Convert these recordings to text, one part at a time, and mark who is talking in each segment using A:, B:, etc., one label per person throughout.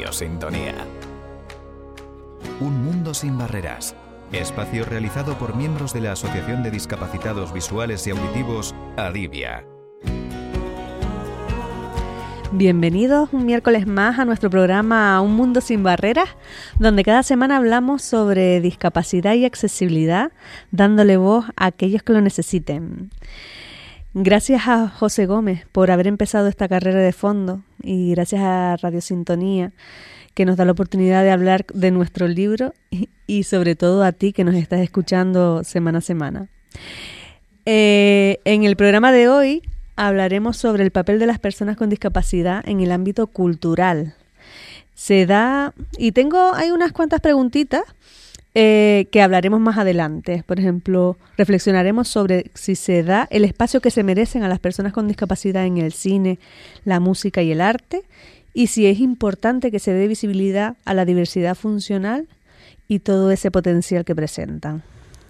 A: Radio Sintonía. Un mundo sin barreras. Espacio realizado por miembros de la Asociación de Discapacitados Visuales y Auditivos, ADIVIA.
B: Bienvenidos un miércoles más a nuestro programa Un Mundo Sin Barreras, donde cada semana hablamos sobre discapacidad y accesibilidad, dándole voz a aquellos que lo necesiten. Gracias a José Gómez por haber empezado esta carrera de fondo y gracias a Radio Sintonía, que nos da la oportunidad de hablar de nuestro libro y sobre todo a ti que nos estás escuchando semana a semana. En el programa de hoy hablaremos sobre el papel de las personas con discapacidad en el ámbito cultural. Hay unas cuantas preguntitas que hablaremos más adelante. Por ejemplo, reflexionaremos sobre si se da el espacio que se merecen a las personas con discapacidad en el cine, la música y el arte, y si es importante que se dé visibilidad a la diversidad funcional y todo ese potencial que presentan.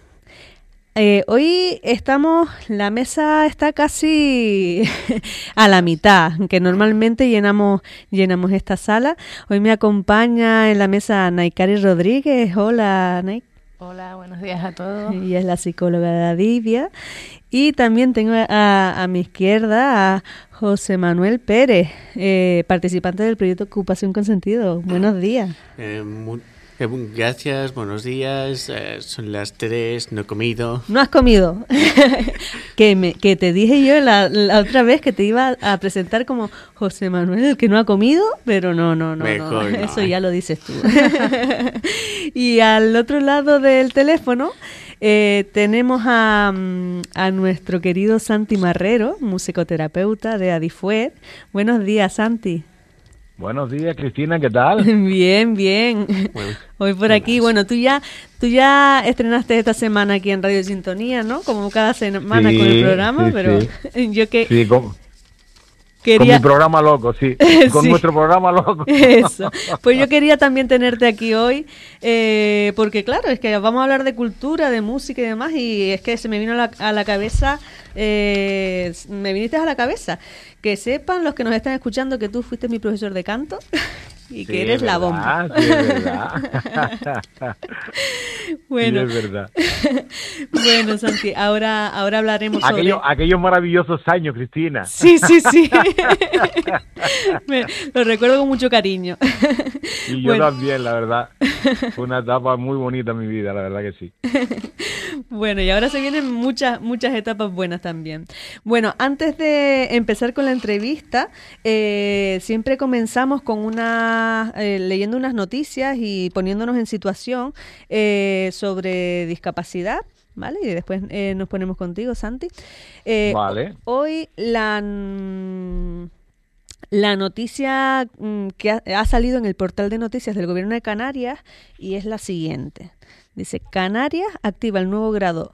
B: Hoy la mesa está casi a la mitad, que normalmente llenamos esta sala. Hoy me acompaña en la mesa Naikari Rodríguez. Hola, Naik.
C: Hola, buenos días a todos.
B: Ella es la psicóloga de ADIVIA. Y también tengo a mi izquierda a José Manuel Pérez, participante del proyecto Ocupación con Sentido. Buenos días.
D: Gracias, buenos días. Son las 3, no he comido.
B: ¿No has comido? que te dije yo la otra vez que te iba a presentar como José Manuel, el que no ha comido, pero no.
D: Mejor no.
B: Eso ya lo dices tú. Y al otro lado del teléfono tenemos a nuestro querido Santi Marrero, musicoterapeuta de Adifuer. Buenos días, Santi.
E: Buenos días, Cristina, ¿qué tal?
B: Bien.
D: Bueno,
B: hoy por aquí, bueno, tú ya estrenaste esta semana aquí en Radio Sintonía, ¿no? Como cada semana con el programa,
E: sí,
B: pero
E: sí.
B: yo que
E: sí, con mi programa loco, sí, con
B: sí.
E: Nuestro programa loco.
B: Eso, pues yo quería también tenerte aquí hoy, porque claro, es que vamos a hablar de cultura, de música y demás, y es que se me vino a la cabeza, me viniste a la cabeza, que sepan los que nos están escuchando que tú fuiste mi profesor de canto y que eres la bomba.
E: Sí, es verdad.
B: Bueno,
E: sí, es verdad.
B: Bueno, Santi, ahora hablaremos sobre...
E: Aquellos maravillosos años, Cristina.
B: Sí. Lo recuerdo con mucho cariño.
E: Y yo también, la verdad. Fue una etapa muy bonita en mi vida, la verdad que sí.
B: Bueno, y ahora se vienen muchas etapas buenas también. Bueno, antes de empezar con la entrevista, siempre comenzamos con leyendo unas noticias y poniéndonos en situación sobre discapacidad, ¿vale? Y después nos ponemos contigo, Santi.
E: Vale.
B: Hoy la noticia que ha salido en el portal de noticias del Gobierno de Canarias y es la siguiente. Dice, Canarias activa el nuevo grado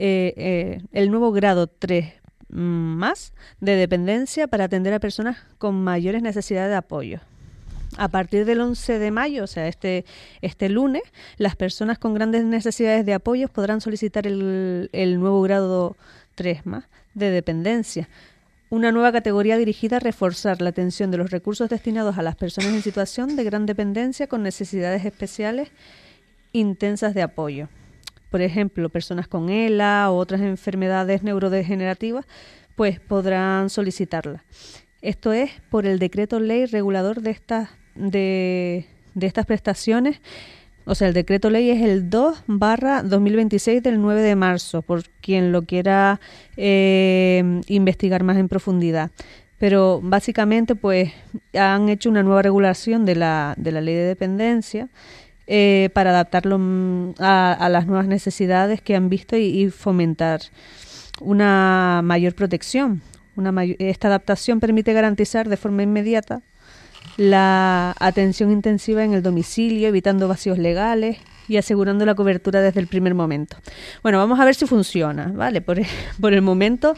B: 3 más de dependencia para atender a personas con mayores necesidades de apoyo. A partir del 11 de mayo, o sea, este lunes, las personas con grandes necesidades de apoyo podrán solicitar el nuevo grado 3 más de dependencia. Una nueva categoría dirigida a reforzar la atención de los recursos destinados a las personas en situación de gran dependencia con necesidades especiales intensas de apoyo. Por ejemplo, personas con ELA o otras enfermedades neurodegenerativas, pues podrán solicitarla. Esto es por el decreto ley regulador de estas prestaciones. O sea, el decreto ley es el 2/2026 del 9 de marzo, por quien lo quiera investigar más en profundidad. Pero básicamente pues han hecho una nueva regulación de la ley de dependencia para adaptarlo a las nuevas necesidades que han visto y fomentar una mayor protección. Esta adaptación permite garantizar de forma inmediata la atención intensiva en el domicilio, evitando vacíos legales y asegurando la cobertura desde el primer momento. Bueno, vamos a ver si funciona, ¿vale? Por el momento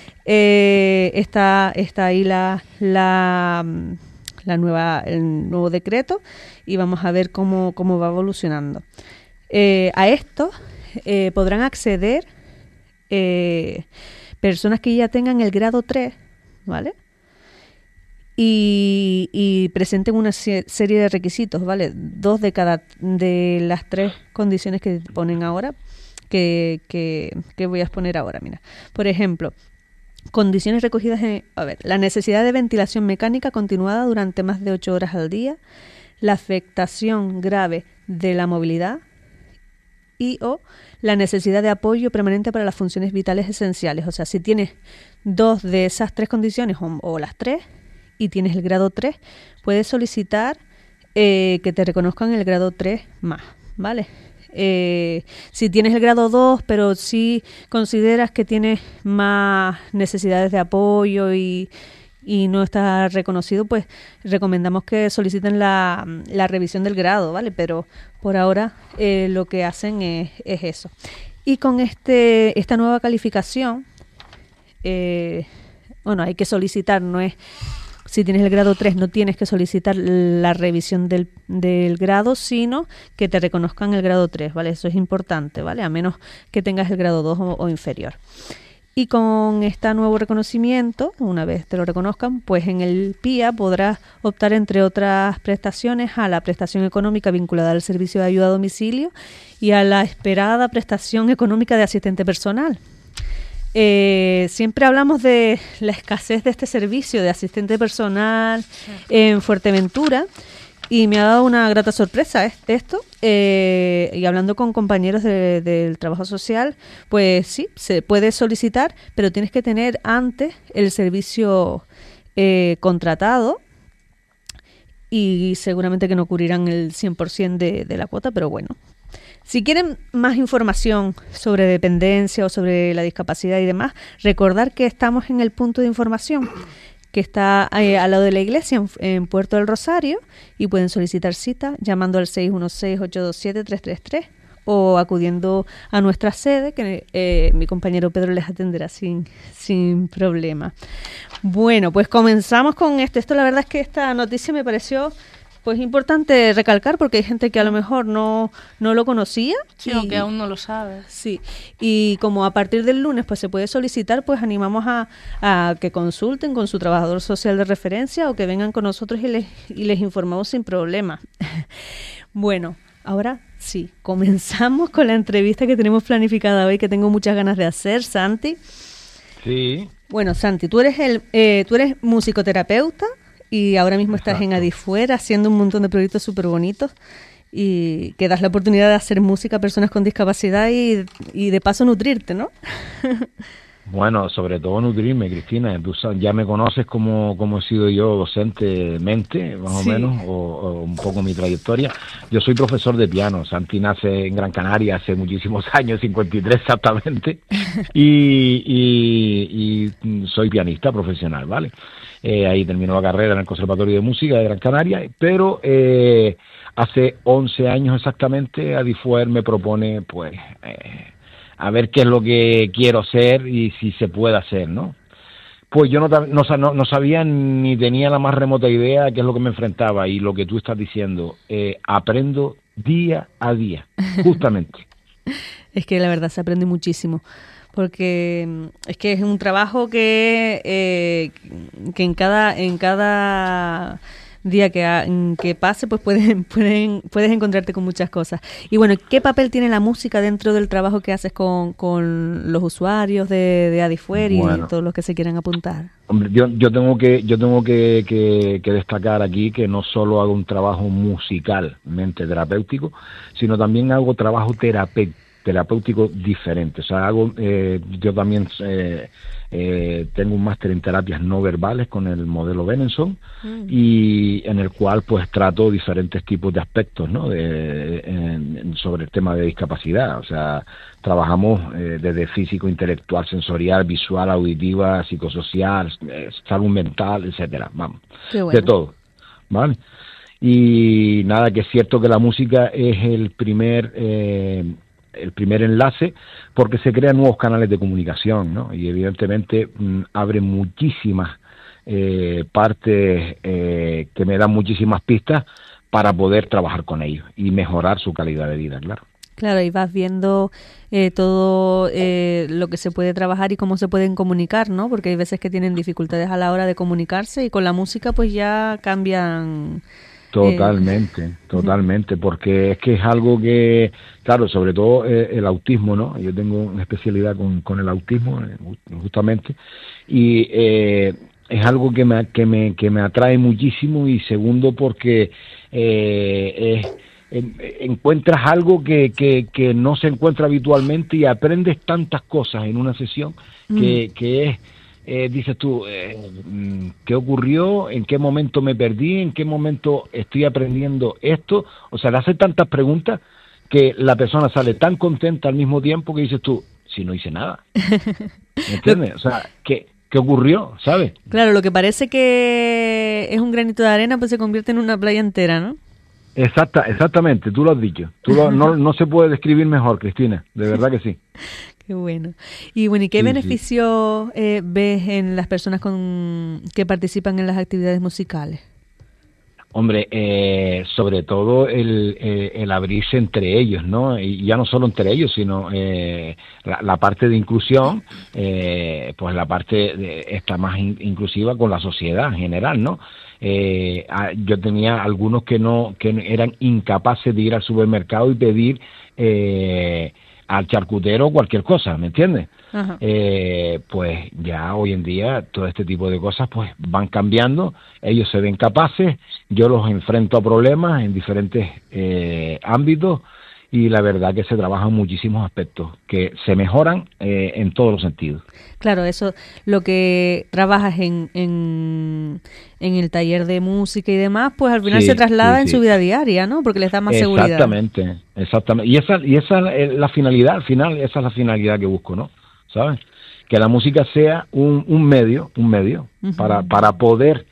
B: está ahí el nuevo decreto y vamos a ver cómo va evolucionando. A esto podrán acceder personas que ya tengan el grado 3, ¿vale? y presenten una serie de requisitos, ¿vale? 2 de las 3 condiciones que ponen ahora, que voy a exponer ahora, mira. Por ejemplo, condiciones recogidas la necesidad de ventilación mecánica continuada durante más de 8 horas al día, la afectación grave de la movilidad o la necesidad de apoyo permanente para las funciones vitales esenciales. O sea, si tienes 2 de esas 3 condiciones o las 3 y tienes el grado 3, puedes solicitar que te reconozcan el grado 3 más, ¿vale? Si tienes el grado 2, pero si consideras que tienes más necesidades de apoyo y no está reconocido, pues recomendamos que soliciten la revisión del grado, ¿vale? Pero por ahora lo que hacen es eso. Y con esta nueva calificación, hay que solicitar, no es... Si tienes el grado 3 no tienes que solicitar la revisión del grado, sino que te reconozcan el grado 3, ¿vale? Eso es importante, ¿vale? A menos que tengas el grado 2 o inferior. Y con este nuevo reconocimiento, una vez te lo reconozcan, pues en el PIA podrás optar, entre otras prestaciones, a la prestación económica vinculada al servicio de ayuda a domicilio y a la esperada prestación económica de asistente personal. Siempre hablamos de la escasez de este servicio de asistente personal en Fuerteventura y me ha dado una grata sorpresa esto. Y hablando con compañeros del trabajo social, pues sí, se puede solicitar, pero tienes que tener antes el servicio contratado y seguramente que no cubrirán el 100% de la cuota, pero bueno. Si quieren más información sobre dependencia o sobre la discapacidad y demás, recordar que estamos en el punto de información que está al lado de la iglesia en Puerto del Rosario y pueden solicitar cita llamando al 616-827-333 o acudiendo a nuestra sede, que mi compañero Pedro les atenderá sin problema. Bueno, pues comenzamos con esto. La verdad es que esta noticia me pareció... Pues importante recalcar porque hay gente que a lo mejor no lo conocía.
C: Sí, o que aún no lo sabe.
B: Sí, y como a partir del lunes pues se puede solicitar, pues animamos a que consulten con su trabajador social de referencia o que vengan con nosotros y les informamos sin problema. Bueno, ahora sí, comenzamos con la entrevista que tenemos planificada hoy, que tengo muchas ganas de hacer, Santi.
E: Sí.
B: Bueno, Santi, tú eres musicoterapeuta. Y ahora mismo estás en Adifuer haciendo un montón de proyectos súper bonitos y que das la oportunidad de hacer música a personas con discapacidad y de paso nutrirte, ¿no?
E: Bueno, sobre todo nutrirme, Cristina. Tú ya me conoces como he sido yo docentemente, más o menos, o un poco mi trayectoria. Yo soy profesor de piano. Santi nace en Gran Canaria hace muchísimos años, 53 exactamente, y soy pianista profesional, ¿vale? Ahí terminó la carrera en el Conservatorio de Música de Gran Canaria, pero hace 11 años exactamente Adifuer me propone, pues, a ver qué es lo que quiero hacer y si se puede hacer, ¿no? Pues yo no sabía ni tenía la más remota idea de qué es lo que me enfrentaba y lo que tú estás diciendo, aprendo día a día, justamente.
B: Es que la verdad se aprende muchísimo. Porque es que es un trabajo que en cada día que pase pues puedes encontrarte con muchas cosas. Y bueno, ¿qué papel tiene la música dentro del trabajo que haces con los usuarios de Adifuer y todos los que se quieran apuntar?
E: Hombre, yo tengo que destacar aquí que no solo hago un trabajo musicalmente terapéutico, sino también hago trabajo terapéutico diferente. O sea, yo también tengo un máster en terapias no verbales con el modelo Benenson y en el cual pues trato diferentes tipos de aspectos, ¿no? Sobre el tema de discapacidad. O sea, trabajamos desde físico, intelectual, sensorial, visual, auditiva, psicosocial, salud mental, etcétera. Vamos, bueno. De todo, ¿vale? Y nada, que es cierto que la música es el primer enlace porque se crean nuevos canales de comunicación, ¿no? Y evidentemente abre muchísimas partes que me dan muchísimas pistas para poder trabajar con ellos y mejorar su calidad de vida, claro.
B: Claro, y vas viendo todo lo que se puede trabajar y cómo se pueden comunicar, ¿no? Porque hay veces que tienen dificultades a la hora de comunicarse y con la música pues ya cambian.
E: Totalmente, porque es que es algo que, claro, sobre todo el autismo, ¿no? Yo tengo una especialidad con el autismo, justamente, y es algo que me atrae muchísimo, y segundo porque encuentras algo que no se encuentra habitualmente, y aprendes tantas cosas en una sesión que es... dices tú, ¿qué ocurrió? ¿En qué momento me perdí? ¿En qué momento estoy aprendiendo esto? O sea, le haces tantas preguntas que la persona sale tan contenta al mismo tiempo que dices tú, si no hice nada. ¿Me entiendes? O sea, ¿qué ocurrió? ¿Sabes?
B: Claro, lo que parece que es un granito de arena pues se convierte en una playa entera, ¿no?
E: Exactamente, tú lo has dicho. No se puede describir mejor, Cristina, de verdad que sí.
B: Qué bueno. Y bueno, ¿y qué beneficios ves en las personas que participan en las actividades musicales?
E: Hombre, sobre todo el abrirse entre ellos, ¿no? Y ya no solo entre ellos, sino la parte de inclusión, pues la parte esta más inclusiva con la sociedad en general, ¿no? Yo tenía algunos que eran incapaces de ir al supermercado y pedir al charcutero cualquier cosa, ¿me entiendes? Pues ya hoy en día todo este tipo de cosas pues van cambiando, ellos se ven capaces, yo los enfrento a problemas en diferentes ámbitos, y la verdad que se trabajan muchísimos aspectos que se mejoran en todos los sentidos.
B: Claro, eso, lo que trabajas en el taller de música y demás, pues al final se traslada en su vida diaria, ¿no? Porque les da más seguridad.
E: Exactamente. Y esa es la finalidad, al final, esa es la finalidad que busco, ¿no? ¿Sabes? Que la música sea un medio para poder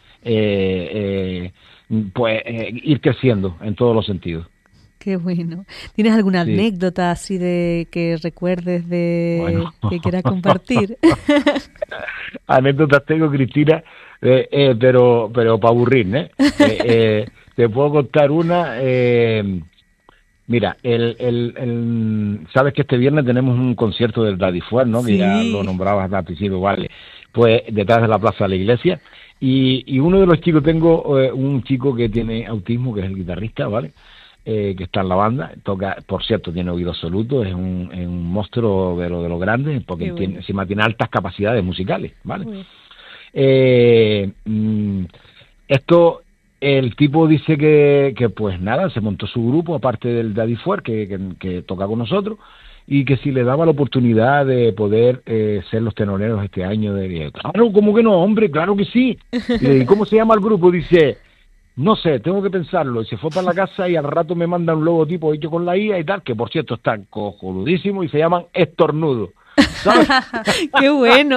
E: ir creciendo en todos los sentidos.
B: Qué bueno. ¿Tienes alguna anécdota así de que recuerdes que quieras compartir?
E: Anécdotas tengo, Cristina, pero para aburrir, ¿eh? Te puedo contar una. Mira, sabes que este viernes tenemos un concierto del Daddy Fuer, ¿no?
B: Sí.
E: Que ya lo nombrabas al principio, vale. Pues detrás de la Plaza de la Iglesia. Y uno de los chicos, tengo un chico que tiene autismo, que es el guitarrista, ¿vale? Que está en la banda, toca, por cierto, tiene oído absoluto, es un monstruo de lo grande, porque encima tiene altas capacidades musicales, ¿vale? Esto, el tipo dice que pues nada, se montó su grupo, aparte del Daddy Fuer, que toca con nosotros, y que si le daba la oportunidad de poder ser los tenoreros este año, claro, ¿cómo que no, hombre? Claro que sí. ¿Y cómo se llama el grupo? Dice... No sé, tengo que pensarlo. Y se fue para la casa y al rato me manda un logotipo hecho con la IA y tal, que por cierto están cojonudísimos y se llaman Estornudo. ¿Sabes?
B: ¡Qué bueno!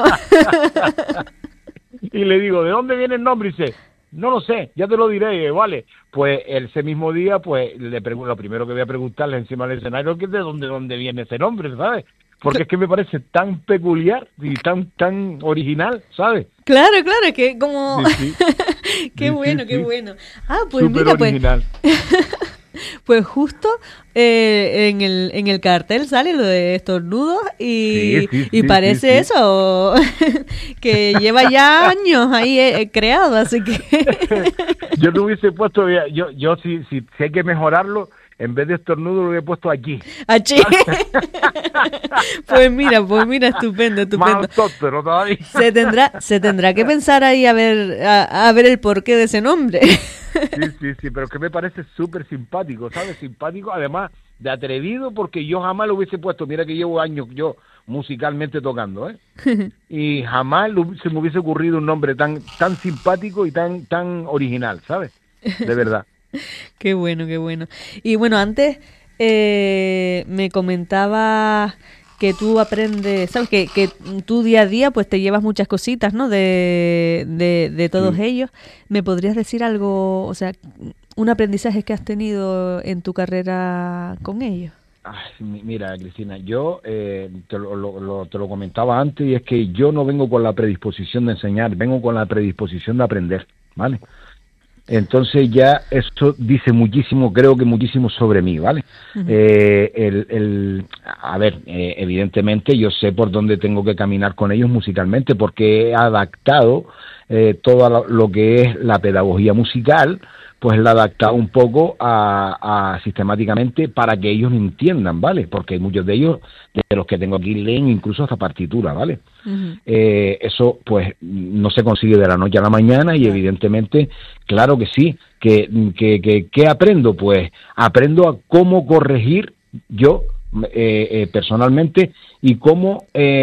E: Y le digo, ¿de dónde viene el nombre? Y dice, no lo sé, ya te lo diré, vale. Pues ese mismo día, pues le pregunto, lo primero que voy a preguntarle encima del escenario, que es de dónde viene ese nombre, ¿sabes? Porque es que me parece tan peculiar y tan original, ¿sabes?
B: Claro, es que como...
E: Sí.
B: Qué bueno. Ah, pues
E: súper
B: mira,
E: original.
B: Pues justo en el cartel sale lo de Estornudos y parece eso, que lleva ya años ahí creado, así que...
E: Yo no hubiese puesto, yo si hay que mejorarlo, en vez de Estornudo lo hubiera puesto aquí.
B: Aquí. Pues mira, estupendo.
E: Más tóptero todavía.
B: Se tendrá que pensar ahí a ver el porqué de ese nombre.
E: Sí, pero que me parece súper simpático, ¿sabes? Simpático, además de atrevido, porque yo jamás lo hubiese puesto. Mira que llevo años yo musicalmente tocando, ¿eh? Y jamás se me hubiese ocurrido un nombre tan simpático y tan original, ¿sabes? De verdad.
B: Qué bueno. Y bueno, antes me comentaba que tú aprendes, ¿sabes? Que tú día a día pues te llevas muchas cositas, ¿no? De todos ellos. ¿Me podrías decir algo, o sea, un aprendizaje que has tenido en tu carrera con ellos?
E: Mira, Cristina, yo te lo comentaba antes, y es que yo no vengo con la predisposición de enseñar, vengo con la predisposición de aprender, ¿vale? Entonces ya esto dice muchísimo, creo que muchísimo sobre mí, ¿vale?
B: Ujú.
E: A ver, evidentemente yo sé por dónde tengo que caminar con ellos musicalmente, porque he adaptado todo lo que es la pedagogía musical, pues la he adaptado un poco a sistemáticamente para que ellos lo entiendan, ¿vale? Porque muchos de ellos, de los que tengo aquí, leen incluso hasta partitura, ¿vale?
B: Ujú.
E: Eso pues no se consigue de la noche a la mañana y evidentemente, claro que sí, ¿qué aprendo? Pues aprendo a cómo corregir yo personalmente y cómo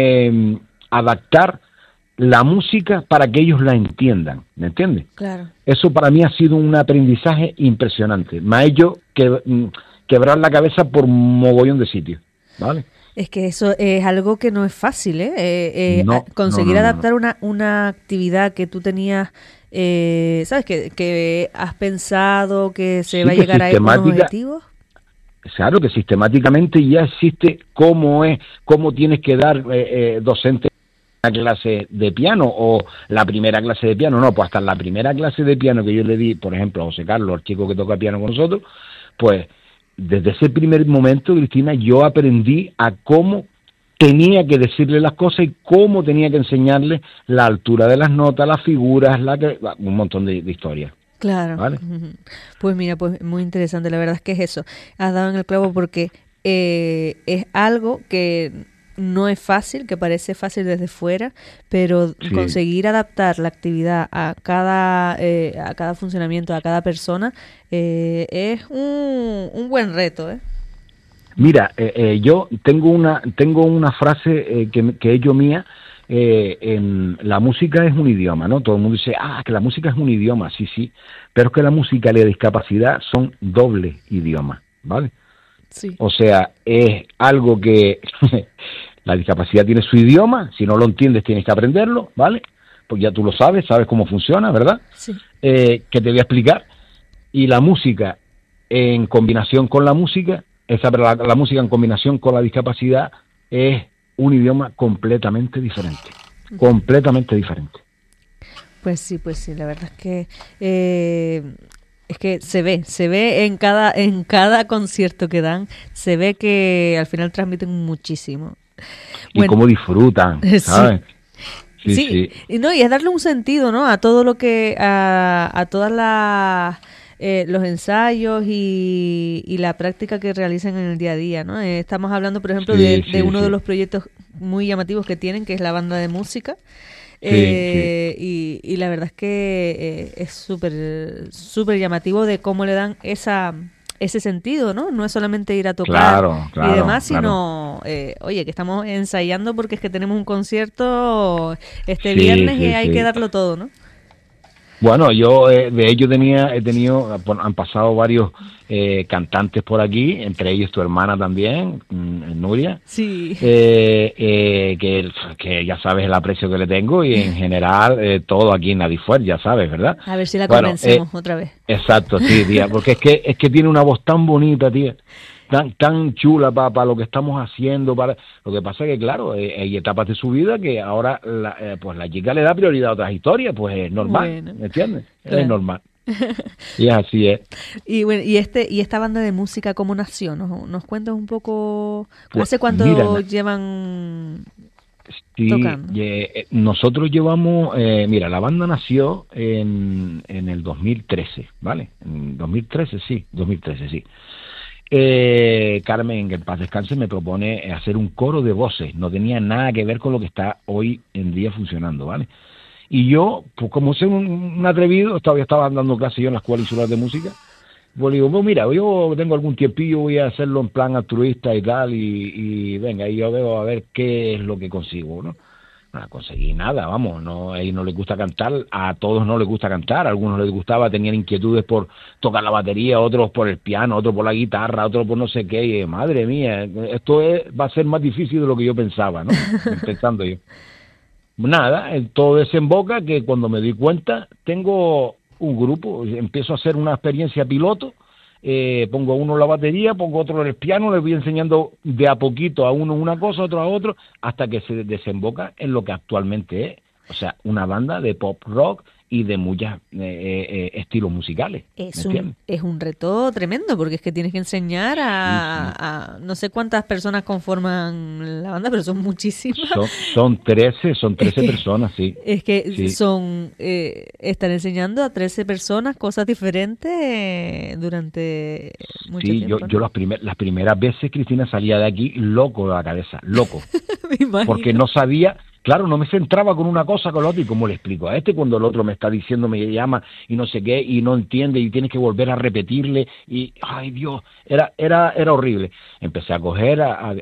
E: adaptar la música para que ellos la entiendan, ¿me entiendes?
B: Claro.
E: Eso para mí ha sido un aprendizaje impresionante, me ha hecho quebrar la cabeza por un mogollón de sitios, ¿vale?
B: Es que eso es algo que no es fácil, ¿eh?
E: No,
B: Conseguir
E: no.
B: adaptar una actividad que tú tenías, ¿sabes? Que has pensado que se
E: Sí,
B: va a
E: que
B: llegar a unos
E: sistemática-
B: objetivos.
E: Claro que sistemáticamente ya existe cómo tienes que dar docente una clase de piano o la primera clase de piano, no, pues hasta la primera clase de piano que yo le di, por ejemplo, a José Carlos, el chico que toca piano con nosotros, pues desde ese primer momento, Cristina, yo aprendí a cómo tenía que decirle las cosas y cómo tenía que enseñarle la altura de las notas, las figuras, un montón de historias.
B: Claro.
E: ¿Vale?
B: Ujú. Pues mira, pues muy interesante. La verdad es que es eso. Has dado en el clavo porque es algo que no es fácil, que parece fácil desde fuera, pero
E: Sí.
B: conseguir adaptar la actividad a cada funcionamiento, a cada persona, es un buen reto, ¿eh?
E: Mira, yo tengo una frase que es yo mía. La música es un idioma, ¿no? Todo el mundo dice, que la música es un idioma, sí, pero es que la música y la discapacidad son doble idioma, ¿vale?
B: Sí.
E: O sea, es algo que la discapacidad tiene su idioma, si no lo entiendes tienes que aprenderlo, ¿vale? Pues ya tú lo sabes cómo funciona, ¿verdad?
B: Sí.
E: Que te voy a explicar. Y la música en combinación con la música, la música en combinación con la discapacidad es un idioma completamente diferente, completamente diferente.
B: Pues sí, la verdad es que se ve en cada concierto que dan, se ve que al final transmiten muchísimo.
E: Y cómo disfrutan, ¿sabes?
B: Sí. Y no, y es darle un sentido, ¿no? A todo lo que, a todas las los ensayos y la práctica que realizan en el día a día, ¿no? Estamos hablando, por ejemplo, de uno de los proyectos muy llamativos que tienen, que es la banda de música. Y la verdad es que es súper llamativo de cómo le dan ese sentido, ¿no? No es solamente ir a tocar y demás, sino, oye, que estamos ensayando porque es que tenemos un concierto este viernes y hay que darlo todo, ¿no?
E: Bueno, yo de hecho han pasado varios cantantes por aquí, entre ellos tu hermana también, Nuria,
B: sí,
E: que ya sabes el aprecio que le tengo y en general todo aquí en Nadifuer, ya sabes, ¿verdad?
B: A ver si la convencemos otra vez.
E: Exacto, sí, tía, porque es que tiene una voz tan bonita, tía. Tan chula para lo que estamos haciendo. Lo que pasa es que, claro, hay etapas de su vida que ahora pues la chica le da prioridad a otras historias, pues es normal, bueno, ¿me entiendes? Claro. Es normal. Y así es.
B: Y bueno, y esta banda de música, ¿cómo nació? ¿Nos cuentas un poco?
E: Pues,
B: ¿Hace cuánto llevan tocando?
E: Nosotros llevamos, la banda nació en el 2013, ¿vale? En 2013, sí. Carmen, que en paz descanse, me propone hacer un coro de voces. No tenía nada que ver con lo que está hoy en día funcionando, ¿vale? Y yo, pues como soy un atrevido, todavía estaba dando clases yo en la Escuela Insular de Música, pues digo, pues mira, yo tengo algún tiempillo, voy a hacerlo en plan altruista y tal, y venga, y yo veo a ver qué es lo que consigo, ¿no? No conseguí nada, vamos, a ellos no les gusta cantar, a todos no les gusta cantar, a algunos les gustaba, tenían inquietudes por tocar la batería, otros por el piano, otros por la guitarra, otros por no sé qué, y madre mía, esto va a ser más difícil de lo que yo pensaba, ¿no? Pensando yo. Nada, todo desemboca que cuando me di cuenta, tengo un grupo, empiezo a hacer una experiencia piloto, pongo a uno la batería, pongo a otro el piano, les voy enseñando de a poquito a uno una cosa, a otro a otro, hasta que se desemboca en lo que actualmente es, o sea, una banda de pop rock y de muchos estilos musicales.
B: Es un reto tremendo, porque es que tienes que enseñar a no sé cuántas personas conforman la banda, pero son muchísimas.
E: Son 13 personas, sí.
B: Es que son estar enseñando a 13 personas cosas diferentes durante mucho tiempo.
E: Yo las primeras veces, Cristina, salía de aquí loco de la cabeza, loco.
B: Me imagino.
E: Porque no sabía, claro, no me centraba con una cosa, con la otra, y cómo le explico a este cuando el otro me está diciendo, me llama y no sé qué, y no entiende, y tienes que volver a repetirle, y ay Dios, era horrible. Empecé a coger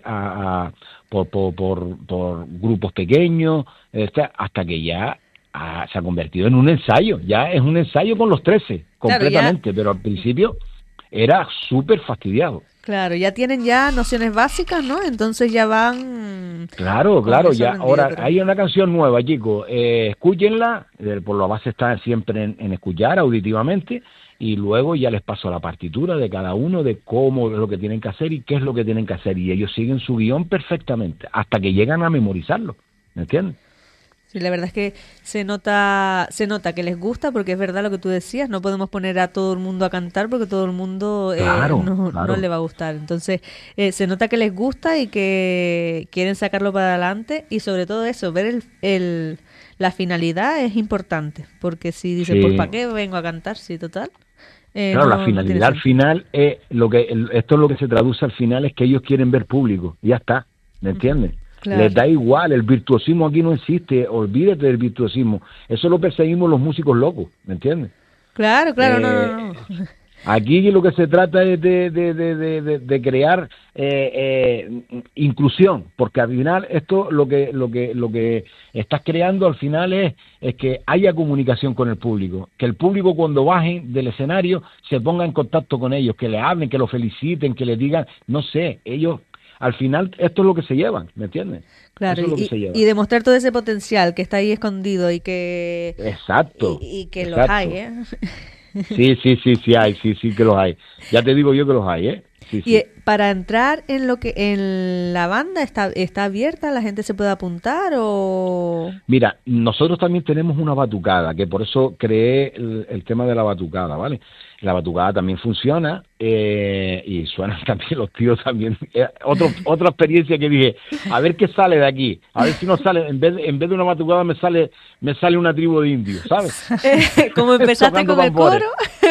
E: por grupos pequeños, hasta que ya se ha convertido en un ensayo, ya es un ensayo con los 13, completamente, claro, pero al principio era súper fastidiado.
B: Claro, ya tienen ya nociones básicas, ¿no? Entonces ya van...
E: Claro, ya ahora hay una canción nueva, chicos, escúchenla, por la base está siempre en escuchar auditivamente, y luego ya les paso la partitura de cada uno de cómo es lo que tienen que hacer y qué es lo que tienen que hacer, y ellos siguen su guión perfectamente, hasta que llegan a memorizarlo, ¿me entiendes?
B: Sí, la verdad es que se nota que les gusta, porque es verdad lo que tú decías, no podemos poner a todo el mundo a cantar porque todo el mundo no le va a gustar. Entonces, se nota que les gusta y que quieren sacarlo para adelante, y sobre todo eso, ver la finalidad es importante, porque si dices, pues ¿para qué vengo a cantar? Sí, total.
E: Claro, la finalidad al final, esto es lo que se traduce al final, es que ellos quieren ver público, y ya está, ¿me entiendes? Claro. Les da igual, el virtuosismo aquí no existe, olvídate del virtuosismo, eso lo perseguimos los músicos locos, ¿me entiendes?
B: Claro, no.
E: Aquí lo que se trata es de crear inclusión, porque al final esto lo que estás creando al final es que haya comunicación con el público, que el público cuando bajen del escenario se ponga en contacto con ellos, que le hablen, que lo feliciten, que les digan, no sé, ellos... Al final, esto es lo que se llevan, ¿me entiendes?
B: Claro, y demostrar todo ese potencial que está ahí escondido y que...
E: Exacto.
B: Y que los hay, ¿eh?
E: Sí hay, sí que los hay. Ya te digo yo que los hay, ¿eh?
B: Y para entrar en la banda, ¿está abierta? ¿La gente se puede apuntar o...?
E: Mira, nosotros también tenemos una batucada, que por eso creé el tema de la batucada, ¿vale? La batucada también funciona y suenan también los tíos también. Otra experiencia que dije, a ver qué sale de aquí, a ver si nos sale, en vez de una batucada me sale una tribu de indios, ¿sabes?
B: Como empezaste con el coro.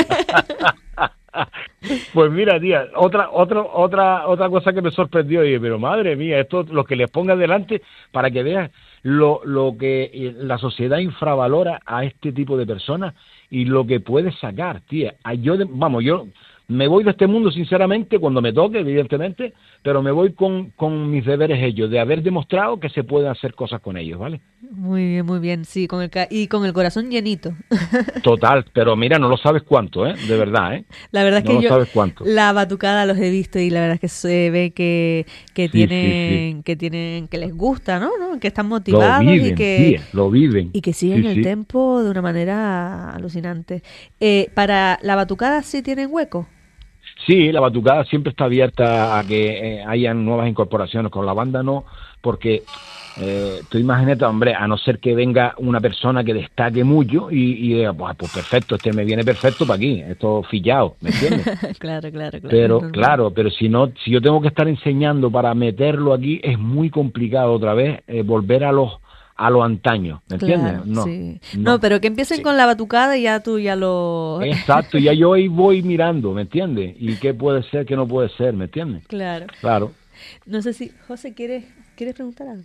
E: Pues mira, tía, otra cosa que me sorprendió, y pero madre mía, esto lo que les ponga delante para que veas lo que la sociedad infravalora a este tipo de personas y lo que puede sacar, tía. Yo me voy de este mundo sinceramente cuando me toque, evidentemente, pero me voy con mis deberes hechos, de haber demostrado que se pueden hacer cosas con ellos, ¿vale?
B: Muy bien, sí, con el corazón llenito.
E: Total, pero mira, no lo sabes cuánto, de verdad,
B: La verdad es
E: no
B: que
E: sabes cuánto.
B: La batucada los he visto y la verdad es que se ve que tienen, que les gusta, ¿no? Que están motivados,
E: lo viven,
B: y que
E: lo viven.
B: Y que siguen el tempo de una manera alucinante. ¿Para la batucada sí tienen hueco?
E: Sí, la batucada siempre está abierta a que hayan nuevas incorporaciones. Con la banda no, porque tú imagínate, hombre, a no ser que venga una persona que destaque mucho y diga, pues perfecto, me viene perfecto para aquí, esto fillado, ¿me entiendes?
B: Claro.
E: Pero si yo tengo que estar enseñando para meterlo aquí, es muy complicado otra vez volver a los antaños, ¿me entiendes?
B: No, pero que empiecen con la batucada y ya tú ya lo...
E: Exacto, ya yo ahí voy mirando, ¿me entiendes? Y qué puede ser, qué no puede ser, ¿me entiendes? Claro.
B: No sé si, José, ¿quieres preguntar algo?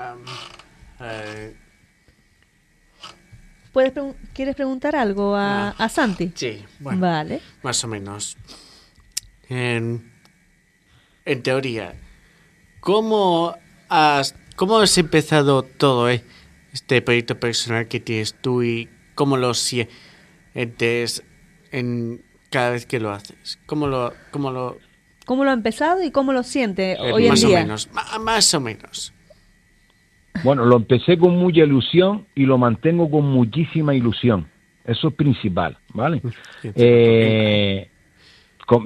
B: ¿Quieres preguntar algo a Santi?
D: Sí, bueno,
B: vale.
D: Más o menos. En teoría, ¿cómo has empezado todo este proyecto personal que tienes tú y cómo lo sientes cada vez que lo haces? ¿Cómo lo
B: ha empezado y cómo lo siente hoy en día?
D: Más o menos.
E: Bueno, lo empecé con mucha ilusión y lo mantengo con muchísima ilusión. Eso es principal, ¿vale? Es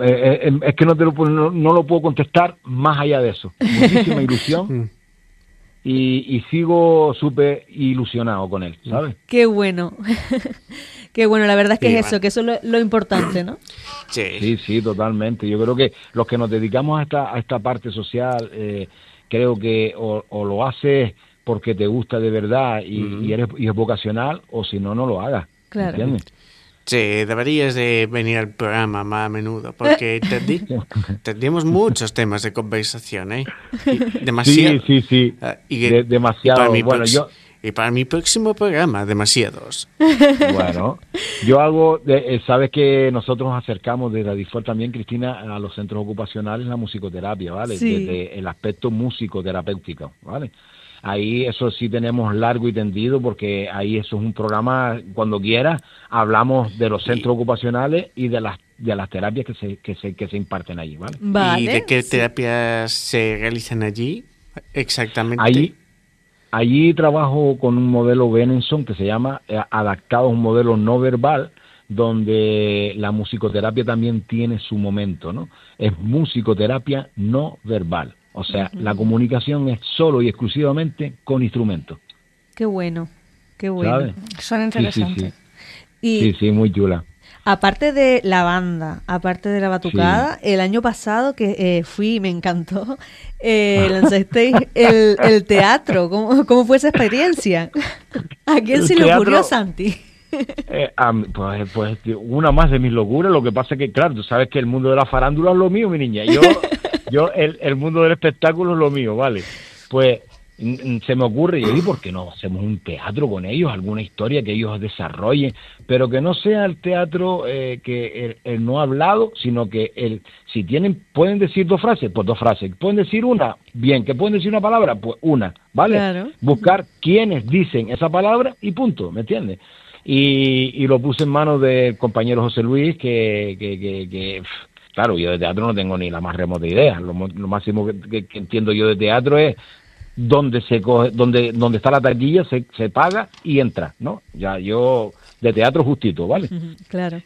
E: que no lo puedo contestar más allá de eso. Muchísima ilusión. y sigo súper ilusionado con él, ¿sabes?
B: Qué bueno. Qué bueno, la verdad es que
D: Sí,
B: es eso, que eso es lo importante, ¿no?
D: Sí.
E: Sí, totalmente. Yo creo que los que nos dedicamos a esta parte social, creo que o lo haces porque te gusta de verdad y es vocacional, o si no, no lo hagas.
B: Claro.
E: ¿Entiendes?
D: Sí, deberías de venir al programa más a menudo, porque tendríamos muchos temas de conversación, ¿eh? Demasiado.
E: Sí. Demasiado. Bueno,
D: Y para mi próximo programa, demasiados.
E: Bueno, yo sabes que nosotros nos acercamos desde Adifor también, Cristina, a los centros ocupacionales la musicoterapia, ¿vale?
B: Sí.
E: Desde el aspecto musicoterapéutico, ¿vale? Ahí eso sí tenemos largo y tendido, porque ahí eso es un programa, cuando quieras, hablamos de los centros ocupacionales y de las terapias que se imparten allí, ¿vale?
B: Vale.
D: ¿Y de qué
B: sí.
D: terapias se realizan allí exactamente?
E: Allí trabajo con un modelo Benenson que se llama adaptado a un modelo no verbal, donde la musicoterapia también tiene su momento, ¿no? Es musicoterapia no verbal. O sea, la comunicación es solo y exclusivamente con instrumentos.
B: Qué bueno, qué bueno.
E: ¿Sabes?
C: Son interesantes.
B: Y
E: Sí, muy chula.
B: aparte de la banda, aparte de la batucada, el año pasado que fui y me encantó, lanzasteis el teatro. ¿Cómo fue esa experiencia? ¿A quién
E: El
B: se le
E: teatro-
B: ocurrió, Santi?
E: Pues una más de mis locuras. Lo que pasa es que, claro, tú sabes que el mundo de la farándula es lo mío, mi niña. El mundo del espectáculo es lo mío, ¿vale? Pues se me ocurre, y ¿por qué no hacemos un teatro con ellos? Alguna historia que ellos desarrollen, pero que no sea el teatro que el no hablado, sino que si pueden decir 2 frases, pues 2 frases. Pueden decir una, bien. Que pueden decir una palabra, pues una, ¿vale?
B: Claro.
E: Buscar quienes dicen esa palabra y punto, ¿me entiendes? Y lo puse en manos del compañero José Luis, que claro, yo de teatro no tengo ni la más remota idea. Lo máximo que entiendo yo de teatro es donde se coge, donde está la taquilla, se paga y entra, ¿no? Ya yo de teatro justito, ¿vale?
B: Claro.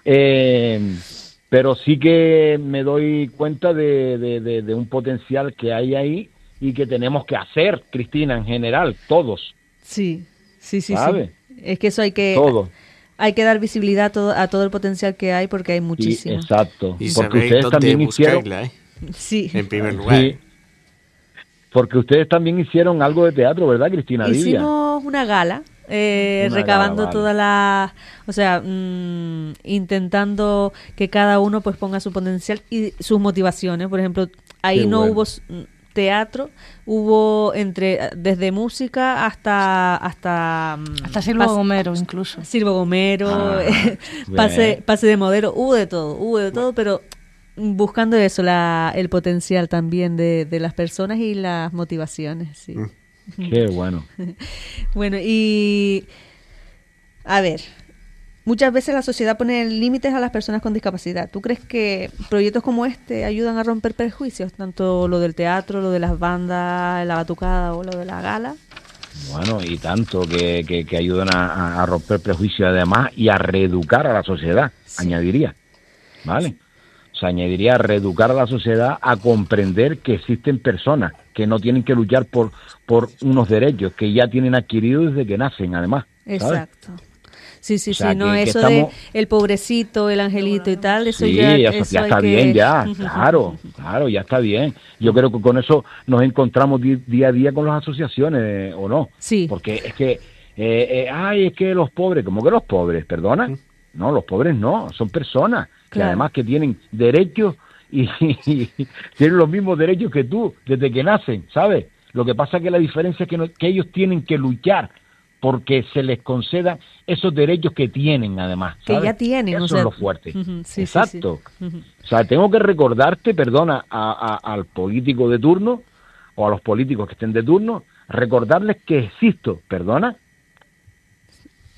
E: Pero sí que me doy cuenta de un potencial que hay ahí y que tenemos que hacer, Cristina, en general, todos.
B: Sí.
E: ¿Sabe?
B: Es que eso hay que dar visibilidad a todo el potencial que hay, porque hay muchísimo.
E: Sí, exacto.
D: Y
E: Porque
D: sabéis
E: ustedes
D: dónde
E: también hicieron,
D: buscarla, ¿eh?
B: Sí.
D: En primer lugar.
E: sí, porque ustedes también hicieron algo de teatro, ¿verdad, Cristina Divia?
B: Hicimos una gala,
E: Una
B: recabando
E: gala, vale.
B: todas las, o sea, intentando que cada uno pues ponga su potencial y sus motivaciones. Por ejemplo, ahí
E: Qué
B: no
E: bueno.
B: hubo teatro, hubo desde música hasta
C: Hasta Silva Gomero, incluso.
B: Silvo Gomero,
E: bien.
B: pase de modelo, hubo de todo, pero buscando eso, el potencial también de las personas y las motivaciones, sí.
E: Qué bueno.
B: Bueno, y a ver, muchas veces la sociedad pone límites a las personas con discapacidad. ¿Tú crees que proyectos como este ayudan a romper prejuicios? Tanto lo del teatro, lo de las bandas, la batucada o lo de la gala.
E: Bueno, y tanto que ayudan a romper prejuicios además y a reeducar a la sociedad, añadiría, ¿vale? O sea, añadiría a reeducar a la sociedad a comprender que existen personas que no tienen que luchar por unos derechos que ya tienen adquiridos desde que nacen, además, ¿sabes?
B: Exacto. Sí,
E: O sea,
B: no,
E: que
B: eso
E: estamos-
B: de el pobrecito, el angelito y tal, eso
E: Sí,
B: ya,
E: eso
B: eso
E: ya
B: hay
E: está
B: que-
E: bien, ya, claro, ya está bien. Yo creo que con eso nos encontramos día a día con las asociaciones, ¿o no?
B: Sí.
E: Porque es que, es que los pobres, ¿cómo que los pobres? ¿Perdona? No, los pobres no, son personas que
B: Claro.
E: además que tienen derechos y tienen los mismos derechos que tú desde que nacen, ¿sabes? Lo que pasa es que la diferencia es que ellos tienen que luchar porque se les conceda esos derechos que tienen, además.
B: Que
E: ¿sabes?
B: ya tienen,
E: Eso
B: o sea,
E: es lo fuerte.
B: sí,
E: Exacto.
B: sí. Ujú.
E: O sea, tengo que recordarte, perdona, al político de turno o a los políticos que estén de turno, recordarles que existo, perdona.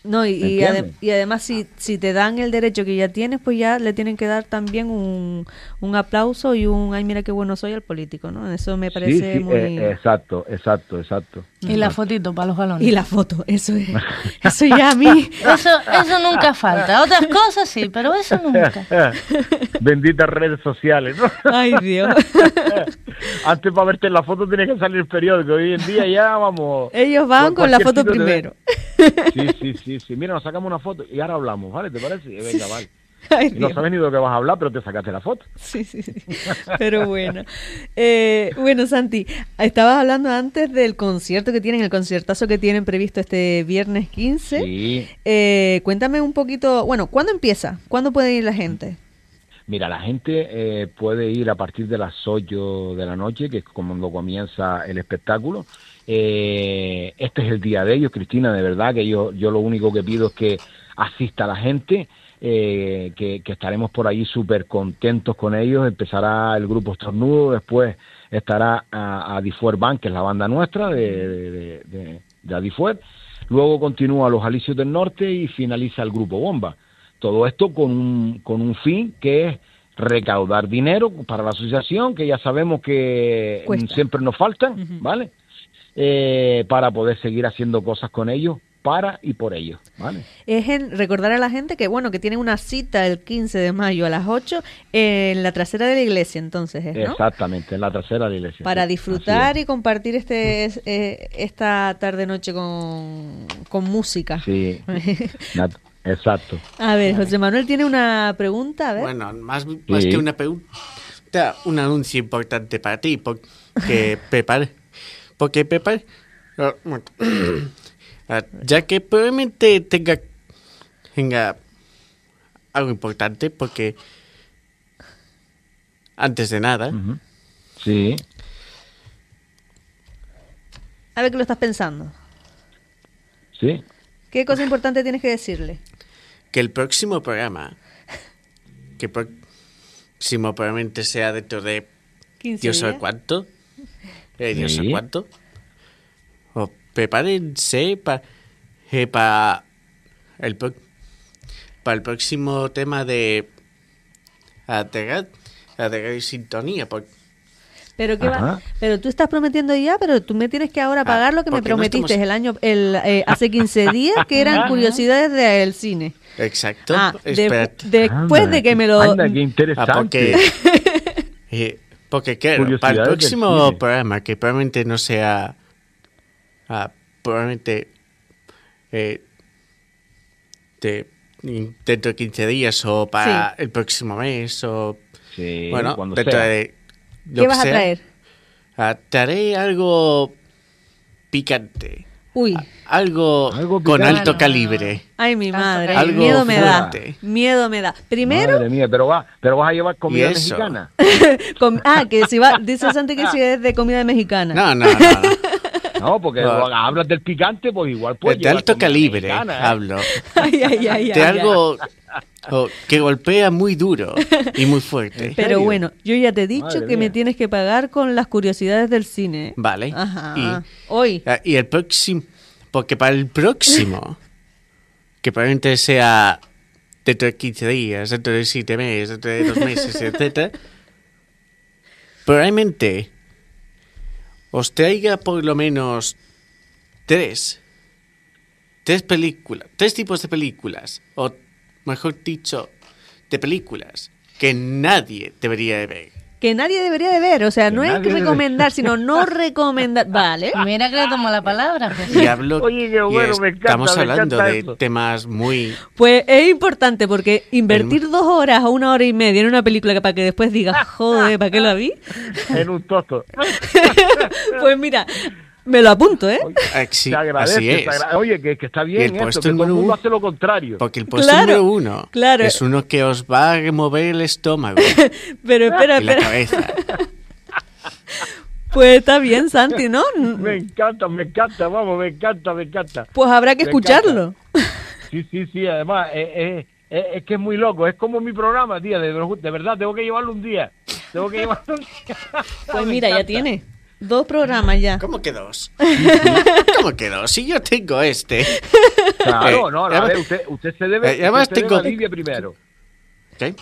B: No, y
E: ¿Entiendes?
B: además si te dan el derecho que ya tienes, pues ya le tienen que dar también un aplauso y ay, mira qué bueno soy al político, ¿no? Eso me parece muy...
E: Exacto.
C: Y la fotito para los galones.
B: Y la foto, eso es. Eso ya a mí...
C: Eso nunca falta. Otras cosas sí, pero eso nunca.
E: Benditas redes sociales, ¿no?
B: Ay, Dios.
E: Antes para verte en la foto tenía que salir el periódico. Hoy en día ya vamos...
B: Ellos van con la foto primero.
E: Sí. Mira, nos sacamos una foto y ahora hablamos, ¿vale? ¿Te parece? Venga, vale.
B: Ay,
E: Y no
B: Dios.
E: sabes ni de lo que vas a hablar, pero te sacaste la foto.
B: Sí. Pero bueno. Bueno, Santi, estabas hablando antes del concierto que tienen, el conciertazo que tienen previsto este viernes 15.
E: Sí.
B: Cuéntame un poquito, bueno, ¿cuándo empieza? ¿Cuándo puede ir la gente?
E: Mira, la gente puede ir a partir de las 8 de la noche, que es cuando comienza el espectáculo. Este es el día de ellos, Cristina, de verdad que yo lo único que pido es que asista la gente, que estaremos por ahí súper contentos con ellos. Empezará el grupo Estornudo, después estará a Adifuer Band, que es la banda nuestra de Adifuer, luego continúa Los Alicios del Norte y finaliza el grupo Bomba. Todo esto con un fin que es recaudar dinero para la asociación, que ya sabemos que
B: Cuesta.
E: siempre nos faltan, ¿vale? Para poder seguir haciendo cosas con ellos, para y por ellos, ¿vale?
B: Es recordar a la gente que, bueno, que tienen una cita el 15 de mayo a las 8 en la trasera de la iglesia, entonces, ¿no?
E: Exactamente, en la trasera de la iglesia.
B: Para
E: Sí,
B: disfrutar
E: así
B: y compartir esta tarde-noche con música.
E: es. Sí, exacto.
B: A ver, José Manuel tiene una pregunta, a ver.
D: Bueno, más
E: Sí.
D: que una pregunta, un anuncio importante para ti, porque Pepar, ya que probablemente tenga algo importante, porque antes de nada,
E: Ujú. Sí,
B: A ver qué lo estás pensando.
E: sí.
B: ¿Qué cosa importante tienes que decirle?
D: que el próximo programa, que próximo probablemente sea dentro de
B: 15
D: Dios sabe
B: días.
D: cuánto, Dios
E: Sí.
D: sabe cuánto, o prepárense para el próximo tema de Ategar y Sintonía,
B: Pero qué
E: Ajá.
B: pero tú estás prometiendo ya, pero tú me tienes que ahora pagar lo que me
D: porque no
B: prometiste
D: estamos-
B: hace 15 días, que eran curiosidades del cine.
D: exacto,
B: Después
E: Anda,
B: de que me lo...
E: Anda, qué interesante.
D: Porque claro, para el
E: Curiosidades del
D: próximo
E: cine.
D: programa, que probablemente no sea, probablemente dentro de 15 días o para el próximo mes o,
E: Sí,
D: bueno,
E: cuando
D: dentro
E: sea.
D: de lo
B: ¿Qué
D: que
B: vas a
D: sea,
B: traer?
D: Traeré algo picante,
B: Uy,
E: Algo
D: con
E: picante.
D: alto calibre.
B: ay, mi madre,
D: Algo
B: miedo me da,
D: fuerte.
B: miedo me da. Primero,
E: Madre mía, pero vas a llevar comida
D: ¿Y eso?
E: mexicana.
B: que si va, dice Santi que si es de comida mexicana.
D: No.
E: No, porque
D: No.
E: hablas del picante, pues igual puedes
D: De
E: llevar
D: alto
E: comida
D: calibre
E: mexicana, ¿eh?
D: hablo.
B: Ay,
D: De algo que golpea muy duro y muy fuerte.
B: Pero
E: serio?
B: bueno, yo ya te he dicho
E: Madre
B: que me
E: mía.
B: tienes que pagar con las curiosidades del cine.
D: Vale.
B: Ajá. Hoy.
D: Y el próximo, porque para el próximo, que probablemente sea dentro de 15 días, dentro de 7 meses, dentro de 2 meses, etcétera, probablemente os traiga por lo menos 3 películas, 3 tipos de películas, o mejor dicho, de películas que nadie debería de ver.
B: Que nadie debería de ver, o sea,
E: Que
B: no es
E: nadie debe-
B: recomendar, sino no recomendar. Vale.
C: Mira que le tomo la palabra, José.
D: Y hablo,
E: Oye, qué bueno, me encanta,
D: estamos
E: me
D: hablando
E: encanta
D: de
E: eso.
D: temas muy...
B: Pues es importante porque invertir 2 horas o 1 hora y media en una película que para que después digas, joder, ¿para qué la vi?
E: En un tosto.
B: Pues mira, me lo apunto, ¿eh?
D: Sí,
E: Se agradece,
D: así es.
E: Oye, que está
D: Y el
E: bien esto,
D: puesto
E: que todo el
D: número
E: mundo
D: uno-
E: hace lo contrario.
D: Porque el puesto
B: Claro,
D: número 1
B: claro.
D: es uno que os va a remover el estómago
B: Pero espera,
D: y la
B: espera.
D: cabeza.
B: Pues está bien, Santi, ¿no?
E: Me encanta, vamos, me encanta.
B: Pues habrá que
E: Me
B: escucharlo.
E: Sí, además, es que es muy loco, es como mi programa, tía, de verdad, tengo que llevarlo un día.
B: Pues mira, ya tiene. 2 programas ya.
D: ¿Cómo que 2? ¿Cómo que 2? Si yo tengo este.
E: Claro, no, a ver, usted se debe,
D: además
E: usted se debe
D: tengo-
E: a Livia primero.
D: ¿Qué?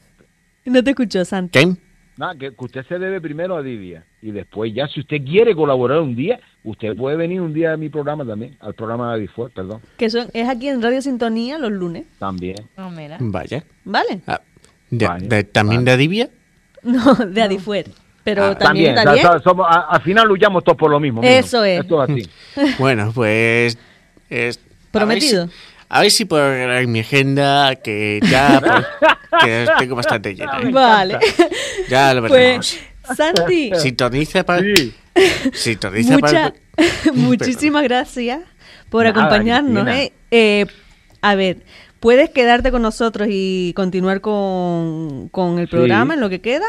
B: No te escuchó, Santi.
D: ¿Qué?
E: Nada, que usted se debe primero a Divia. Y después ya, si usted quiere colaborar un día, usted puede venir un día a mi programa también, al programa de Difuer, perdón.
B: Que es aquí en Radio Sintonía los lunes.
E: También.
C: No, mira.
D: Vaya.
B: ¿Vale?
D: Ah,
E: Vale,
D: ¿También de Adivia?
B: No, de Adifuer. Pero también
E: También,
B: está bien.
E: al final luchamos todos por lo mismo. mismo.
B: Eso es.
E: Esto es así.
D: Bueno, pues...
B: Prometido.
D: A ver si puedo arreglar mi agenda, que ya pues, que tengo bastante llena.
B: Vale.
D: Ya lo veremos.
B: Pues, Santi,
D: Sintoniza para...
E: Sí.
D: Sintoniza para...
B: muchísimas gracias por
E: Nada,
B: acompañarnos.
E: Cristina.
B: A ver, puedes quedarte con nosotros y continuar con el programa en lo que queda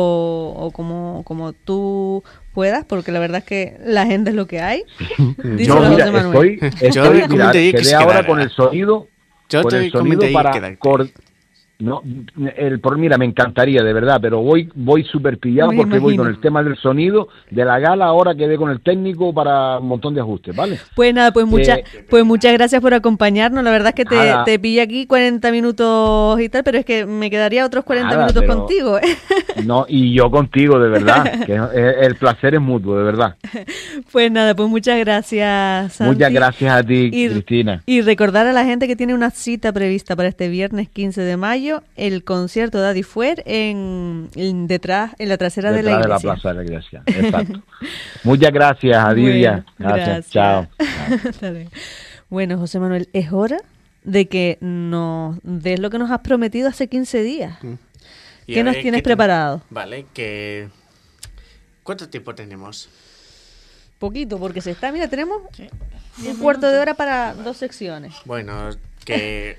B: o como tú puedas, porque la verdad es que la agenda es lo que hay. Díselo
E: Yo,
B: a
E: mira,
B: José Manuel.
D: Yo
E: estoy
D: recomendaría que
E: quedé
D: se
E: ahora
D: quedara.
E: con el sonido.
D: Yo
E: con
D: te
E: el sonido
D: recomendaría
E: para
D: quedarte.
E: no, mira, me encantaría, de verdad, pero voy súper pillado
B: Me
E: porque voy
B: imagino.
E: con el tema del sonido de la gala, ahora quedé con el técnico para un montón de ajustes, ¿vale?
B: Pues nada, pues muchas gracias por acompañarnos. La verdad es que
E: Nada.
B: te pillé aquí 40 minutos y tal, pero es que me quedaría otros 40
E: Nada,
B: minutos
E: pero-
B: contigo.
E: No, y yo contigo, de verdad, que el placer es mutuo, de verdad.
B: Pues nada, pues muchas gracias, Santi.
E: Muchas gracias a ti,
B: Y-
E: Cristina.
B: Y recordar a la gente que tiene una cita prevista para este viernes 15 de mayo, el concierto de Adifuer en la trasera de la
E: Detrás de la
B: iglesia.
E: plaza de la iglesia, exacto. Muchas gracias, Adivia.
B: Bueno,
E: Gracias, chao.
B: Hasta luego. Bueno, José Manuel, es hora de que nos des lo que nos has prometido hace 15 días.
D: Y
B: ¿Qué
D: a
B: nos
D: ver,
B: tienes
D: ¿qué
B: preparado?
D: Vale, que... ¿Cuánto tiempo tenemos?
B: Poquito, porque se está, mira, tenemos un cuarto de hora para 2 secciones.
D: Bueno, que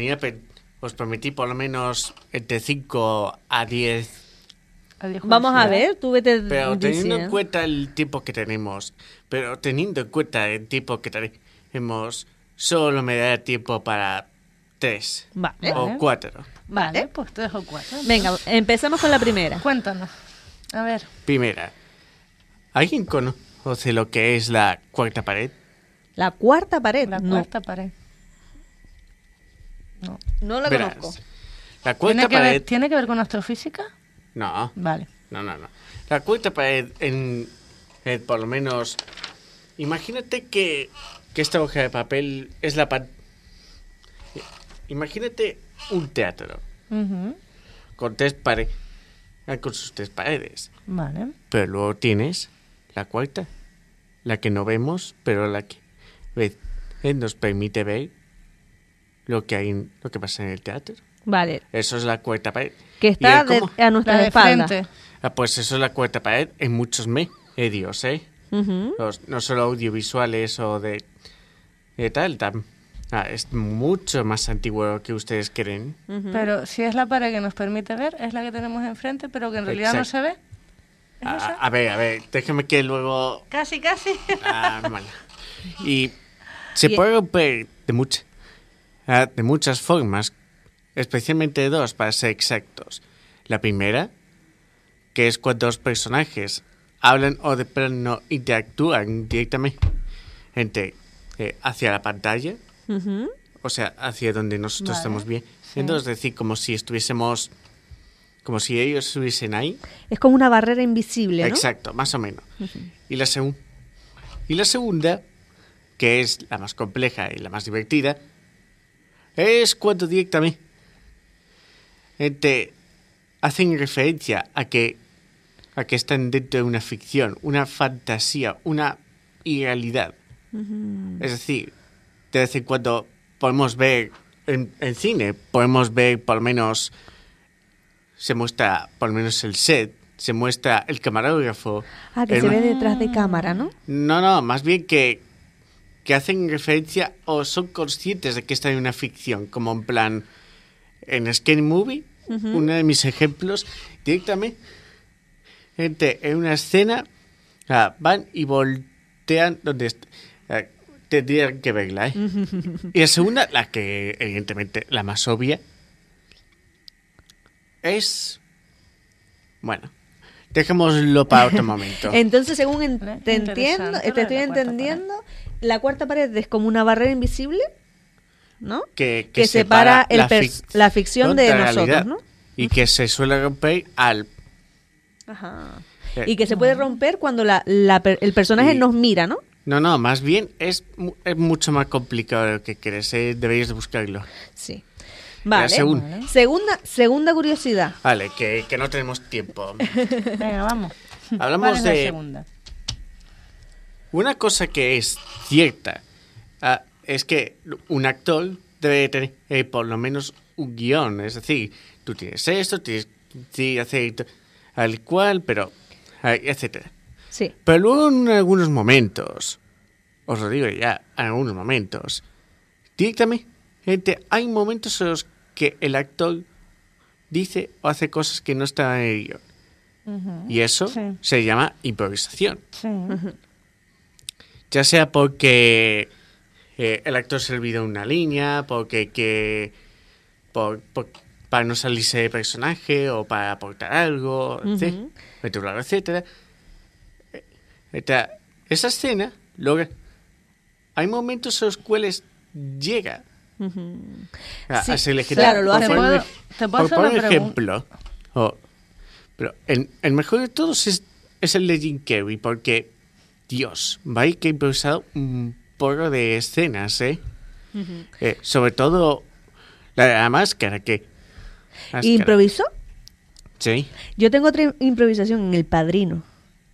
D: os prometí por lo menos entre 5 a 10.
B: Vamos a ver, tú vete
D: Pero teniendo en
B: diciendo.
D: cuenta el tiempo que tenemos, solo me da tiempo para 3
B: Vale.
D: o 4.
C: Vale, pues 3 o 4.
B: Venga, empezamos con la primera.
C: Cuéntanos. A ver.
D: Primera, ¿alguien conoce lo que es la cuarta pared?
B: La cuarta pared.
C: La
B: no,
C: cuarta pared. No.
B: no la
D: Verás,
B: conozco.
D: la cuarta pared...
C: ¿Tiene que ver con astrofísica?
D: No,
C: Vale.
D: no. La cuarta pared, por lo menos... Imagínate que esta hoja de papel es la pared... Imagínate un teatro
C: Ujú.
D: con con sus 3 paredes.
C: Vale.
D: Pero luego tienes la cuarta, la que no vemos, pero la que nos permite ver lo que pasa en el teatro.
B: Vale,
D: Eso es la cuarta pared.
B: que
D: ¿Y
B: está
D: el cómo?
B: a
C: La
B: nuestra
C: de
B: espalda.
C: frente.
D: Pues eso es la cuarta pared en muchos medios, ¿eh?
B: Ujú.
D: No solo audiovisuales o de tal. Es mucho más antiguo que ustedes creen.
C: Pero si es la pared que nos permite ver, es la que tenemos enfrente, pero que en realidad no se
D: Exacto.
C: ve. ¿Es esa?
D: A ver, déjeme que luego...
C: Casi, casi.
D: Vale. Y se
B: Y-
D: puede romper de muchas formas, especialmente 2 para ser exactos. La primera, que es cuando los personajes hablan o de plano interactúan directamente hacia la pantalla,
B: Ujú.
D: o sea, hacia donde nosotros
C: Vale,
D: estamos bien.
C: sí.
D: Entonces, decir, como si ellos estuviesen ahí.
B: Es como una barrera invisible, ¿no?
D: Exacto, más o menos. Y la segunda, que es la más compleja y la más divertida, es cuando directamente hacen referencia a que están dentro de una ficción, una fantasía, una irrealidad. Es decir, de vez en cuando podemos ver en cine, podemos ver por lo menos, se muestra por lo menos el set, se muestra el camarógrafo.
B: Ah, que
D: el-
B: se ve detrás de cámara, ¿no?
D: No, más bien que hacen referencia o son conscientes de que están en una ficción, como en plan, en Scary Movie, uno de mis ejemplos, directamente en una escena van y voltean donde tendrían que verla, ¿eh? Y la segunda, la que evidentemente la más obvia, es, bueno, dejémoslo para otro momento.
B: Entonces, según te
C: Interesante lo de
B: estoy
C: la cuarta
B: entendiendo, la cuarta pared es como una barrera invisible, ¿no?
D: Que
B: separa la ficción de
D: la
B: nosotros,
D: realidad,
B: ¿no?
D: y que se suele romper al...
B: Ajá. Y que se puede romper cuando el personaje
D: Y-
B: nos mira, ¿no?
D: No, más bien es mucho más complicado de lo que crees. Deberías de buscarlo.
B: Sí. Vale.
D: segunda.
B: Segunda curiosidad.
D: Vale, que no tenemos tiempo.
C: Venga, vamos.
D: Hablamos
C: ¿Cuál es la
D: de-
C: segunda?
D: Una cosa que es cierta es que un actor debe tener por lo menos un guión. Es decir, tú tienes esto, tienes que hacer al cual, pero... etcétera.
B: Sí.
D: Pero luego en algunos momentos, os lo digo ya, en algunos momentos, directamente hay momentos en los que el actor dice o hace cosas que no están en el guión. Y eso
C: Sí.
D: se llama improvisación.
C: Sí.
D: Ya sea porque el actor se olvidó una línea, para no salirse de personaje o para aportar algo, etcétera. Esa escena, luego, hay momentos en los cuales llega a ser legendario.
B: claro, lo hace.
C: ¿Te puedo hacer
D: por
C: una
D: ejemplo, pero el mejor de todos es el de Jim Carrey, porque, Dios, vaya que ha improvisado un poco de escenas, sobre todo la de la máscara,
B: ¿Improvisó?
D: Sí.
B: Yo tengo otra improvisación en El Padrino.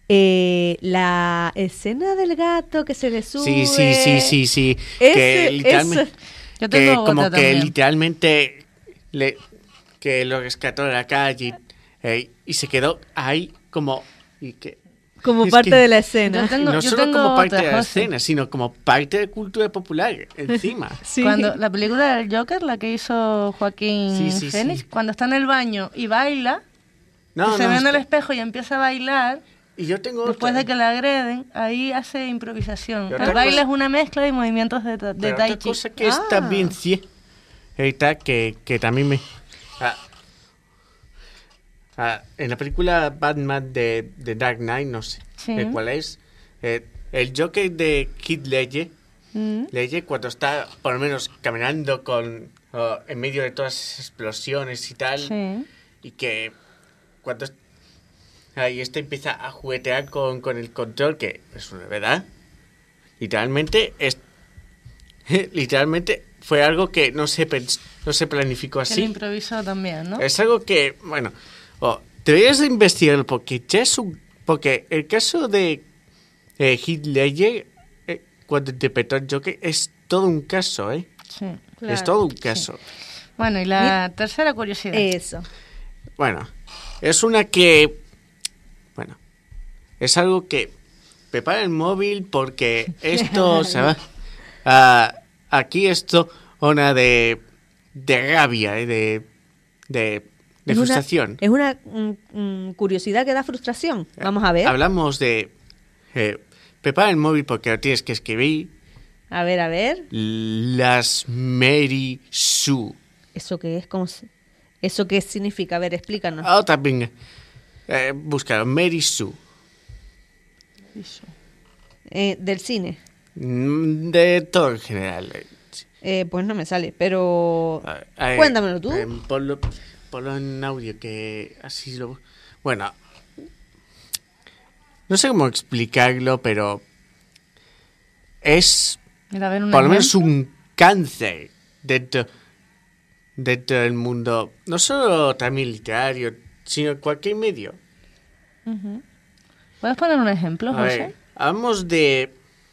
B: La escena del gato que se le sube.
D: Sí.
B: Ese-
D: que literalmente,
B: ese-
C: Yo tengo
D: que como
C: otra
D: que
C: también.
D: literalmente que lo rescató de la calle y se quedó ahí como
B: Como
D: es
B: parte
D: que
B: de la escena.
C: Yo tengo-
D: no solo
C: tengo
D: como parte
C: otra,
D: de la
C: José.
D: escena, sino como parte de cultura popular encima.
B: Sí.
C: Cuando la película del Joker, la que hizo Joaquín
D: Sí,
C: Phoenix,
D: sí.
C: cuando está en el baño y baila,
D: No,
C: que se
D: no,
C: ve en el
D: espera.
C: espejo y empieza a bailar,
D: Y yo tengo
C: después
D: otra.
C: de que le agreden, ahí hace improvisación.
D: Y otra
C: El baile
D: cosa-
C: es una mezcla de movimientos de
D: Pero
C: Tai
D: otra
C: Chi.
D: cosa que es también cierta, que también me... en la película Batman de Dark Knight, no sé
C: Sí.
D: de cuál es, el Joker de Heath Ledger,
C: Mm.
D: cuando está por lo menos caminando en medio de todas esas explosiones y tal,
C: Sí.
D: y que cuando ahí empieza a juguetear con el control, que es una verdad, literalmente fue algo que no se planificó
C: Que
D: así.
C: lo improvisó también, ¿no?
D: Es algo que, bueno, deberías de investigarlo porque porque el caso de Heath Ledger, cuando interpretó al Joker, es todo un caso, ¿eh?
C: Sí.
B: Claro.
D: Es todo un caso.
C: Bueno, y la tercera curiosidad.
B: Eso.
D: Bueno, es una que, bueno, es algo que prepara el móvil porque esto se va aquí esto una de rabia, de frustración.
B: Es una curiosidad que da frustración. Vamos a ver.
D: Hablamos de prepara el móvil porque lo tienes que escribir.
B: A ver.
D: Las Mary Sue.
B: ¿Eso qué es? ¿Eso qué significa? A ver, explícanos.
D: También búscalo, Mary Sue.
B: Del cine.
D: De todo en general.
B: Pues no me sale, pero
D: Ah,
B: cuéntamelo tú.
D: Ponlo en audio que así lo... Bueno, no sé cómo explicarlo, pero es
C: Mira, a ver, un
D: por lo menos
C: ejemplo.
D: un cáncer dentro del mundo, no solo también literario, sino en cualquier medio.
C: Ujú. ¿Puedes poner un ejemplo,
D: A
C: José?
D: ver, hablamos de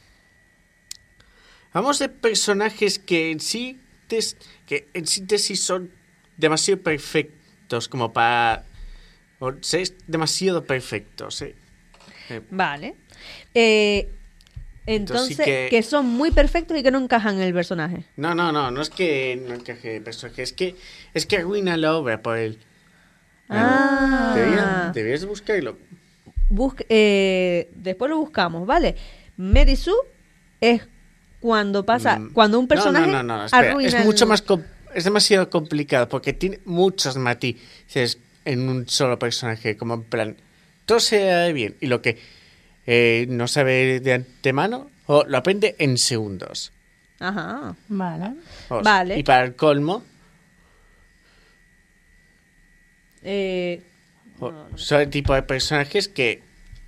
D: personajes que en síntesis son demasiado perfectos como para ser demasiado perfectos.
B: Vale. Entonces,
D: sí que
B: son muy perfectos y que no encajan en el personaje.
D: No es que no encaje el personaje, es que arruina la obra por él. Deberías buscarlo.
B: Después lo buscamos, ¿vale? Mary Sue es cuando pasa, cuando un personaje
D: No, espera.
B: arruina
D: Es mucho más es demasiado complicado porque tiene muchos matices en un solo personaje, como en plan todo se bien. Y lo que no sabe de antemano, lo aprende en segundos.
B: Ajá.
C: Vale.
B: Vale.
D: Y para el colmo, son el tipo de personajes que...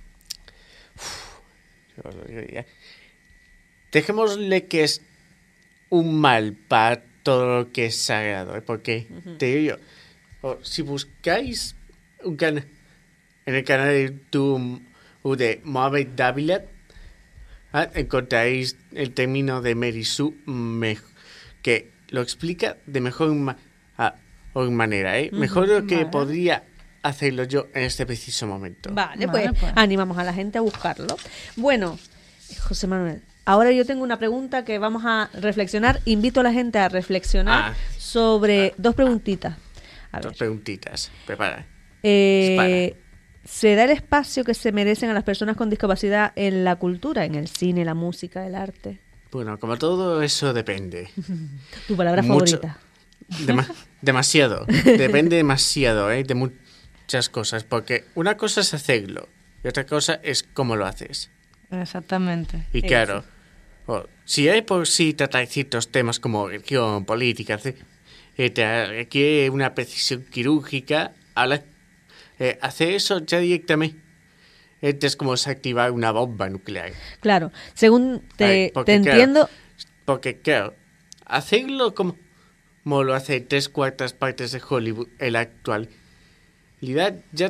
D: dejémosle que es un mal para todo lo que es sagrado, porque te digo yo, si buscáis un canal en el canal de YouTube de Mohamed Dávila, encontraréis el término de Mary Sue que lo explica de mejor manera, mejor de lo que podría hacerlo yo en este preciso momento.
B: Vale, pues animamos a la gente a buscarlo. Bueno, José Manuel, ahora yo tengo una pregunta que vamos a reflexionar. Invito a la gente a reflexionar sobre dos preguntitas.
D: Dos preguntitas. Prepara.
B: ¿Se da el espacio que se merecen a las personas con discapacidad en la cultura, en el cine, la música, el arte?
D: Bueno, como todo eso depende.
B: ¿Tu palabra favorita?
D: Demasiado. Depende demasiado, de muchas cosas. Porque una cosa es hacerlo y otra cosa es cómo lo haces.
C: Exactamente.
D: Y claro, si hay por sí tratar ciertos temas como religión, política, requiere una precisión quirúrgica, hacer eso ya directamente es como activar una bomba nuclear.
B: Claro, según te entiendo...
D: Porque claro, hacerlo como lo hace 3/4 partes de Hollywood en la actualidad, ya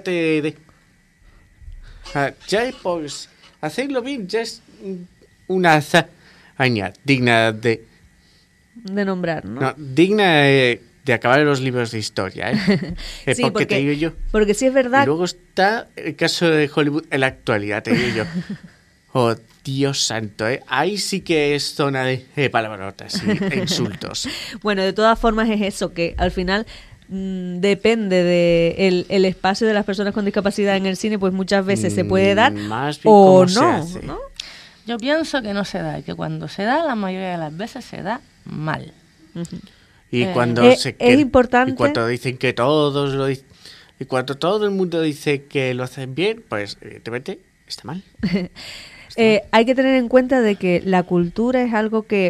D: por hacerlo bien ya es una hazaña digna de
B: nombrar, ¿no?
D: No, digna de acabar en los libros de historia,
B: Sí,
D: porque te digo yo.
B: Porque sí es verdad.
D: Y luego está el caso de Hollywood en la actualidad, te digo yo. Oh, Dios santo, ahí sí que es zona de palabrotas e insultos.
B: Bueno, de todas formas es eso, que al final depende de el espacio de las personas con discapacidad en el cine, pues muchas veces se puede dar
D: más bien
B: o
D: no,
B: se
D: hace.
B: ¿no?
C: Yo pienso que no se da, y que cuando se da, la mayoría de las veces se da mal.
D: Y cuando
B: es importante.
D: Y cuando dicen que todos lo dicen, y cuando todo el mundo dice que lo hacen bien, pues evidentemente está mal.
B: Hay que tener en cuenta de que la cultura es algo que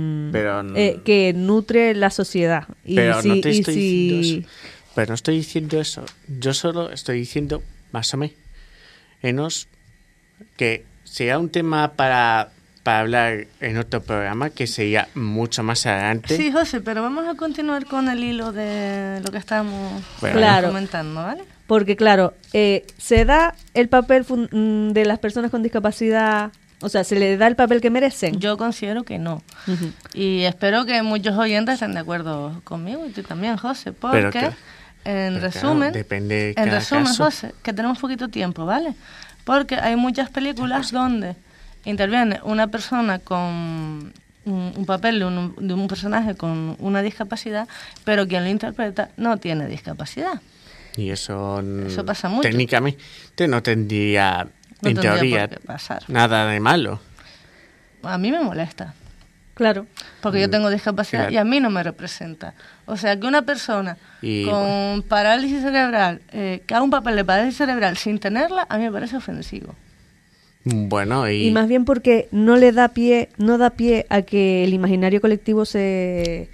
B: que nutre la sociedad.
D: Pero no estoy diciendo eso. Pero no estoy diciendo eso. Yo solo estoy diciendo más o menos que sea un tema para hablar en otro programa que sería mucho más adelante.
C: Sí, José, pero vamos a continuar con el hilo de lo que estamos comentando, ¿vale?
B: Porque claro, se da el papel de las personas con discapacidad, o sea, ¿se le da el papel que merecen?
C: Yo considero que no. Y espero que muchos oyentes estén de acuerdo conmigo, y tú también, José, porque en resumen,
D: depende de cada caso.
C: José, que tenemos poquito tiempo, ¿vale? Porque hay muchas películas donde interviene una persona con un papel de un personaje con una discapacidad, pero quien lo interpreta no tiene discapacidad.
D: Y eso
C: pasa mucho.
D: Técnicamente no tendría, en teoría,
C: por qué pasar.
D: Nada de malo.
C: A mí me molesta.
B: Claro.
C: Porque yo tengo discapacidad y a mí no me representa. O sea, que una persona con parálisis cerebral, que haga un papel de parálisis cerebral sin tenerla, a mí me parece ofensivo.
D: Bueno,
B: y más bien porque no da pie a que el imaginario colectivo se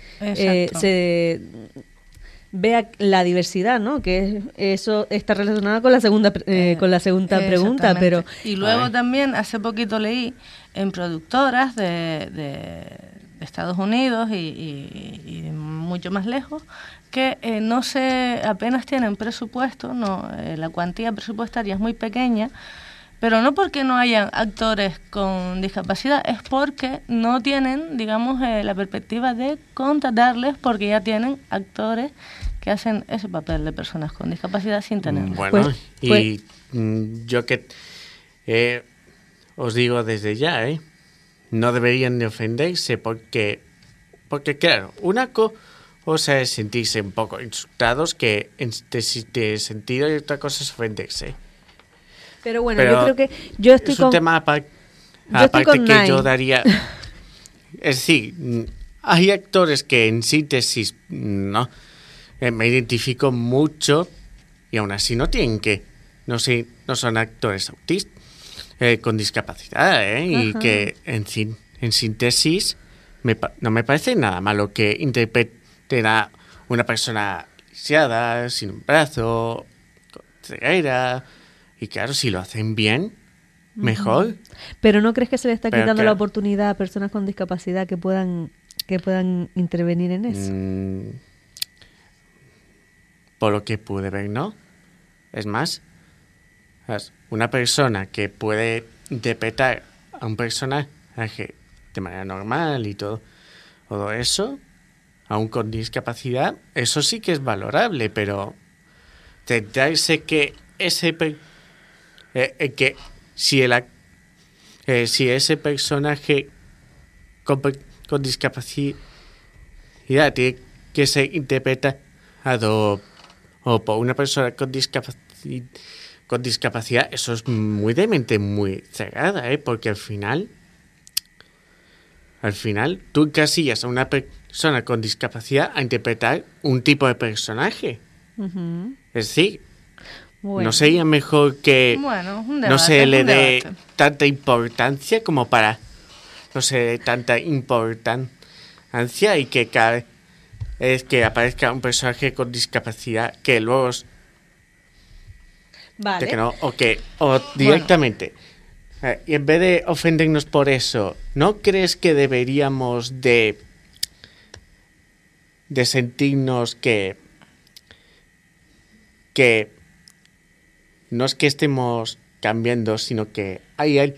B: vea la diversidad, ¿no? Que eso está relacionado con la segunda pregunta, pero
C: y luego también hace poquito leí en productoras de Estados Unidos y mucho más lejos que apenas tienen presupuesto, la cuantía presupuestaria es muy pequeña. Pero no porque no hayan actores con discapacidad, es porque no tienen, digamos, la perspectiva de contratarles, porque ya tienen actores que hacen ese papel de personas con discapacidad sin tenerlo.
D: Bueno, yo que os digo desde ya, no deberían de ofenderse porque claro, una cosa es sentirse un poco insultados, que en este sentido, y otra cosa es ofenderse.
B: Pero bueno, yo creo que yo estoy
D: es un tema aparte que yo daría. Es decir, hay actores que en síntesis no me identifico mucho y aún así no tienen que no son actores autistas con discapacidad, y que en síntesis no me parece nada malo que interpreten a una persona lisiada, sin un brazo, con ceguera, y claro, si lo hacen bien, mejor.
B: Pero ¿no crees que se le está quitando
D: claro,
B: la oportunidad a personas con discapacidad que puedan intervenir en eso?
D: Por lo que pude ver, ¿no? Es más, una persona que puede interpretar a un personaje de manera normal y todo eso, aún con discapacidad, eso sí que es valorable, pero centrarse que que si ese personaje con discapacidad tiene que ser interpretado o por una persona con discapacidad, eso es muy de mente muy cerrada, porque al final tú encasillas a una persona con discapacidad a interpretar un tipo de personaje. Es decir,
B: Bueno.
D: ¿no sería mejor que
C: un debate,
D: no se le dé
C: debate.
D: tanta importancia como para no se le dé tanta importancia y que cada vez que aparezca un personaje con discapacidad que luego
B: Vale.
D: que no, o directamente y en vez de ofendernos por eso, ¿no crees que deberíamos de sentirnos que no es que estemos cambiando, sino que hay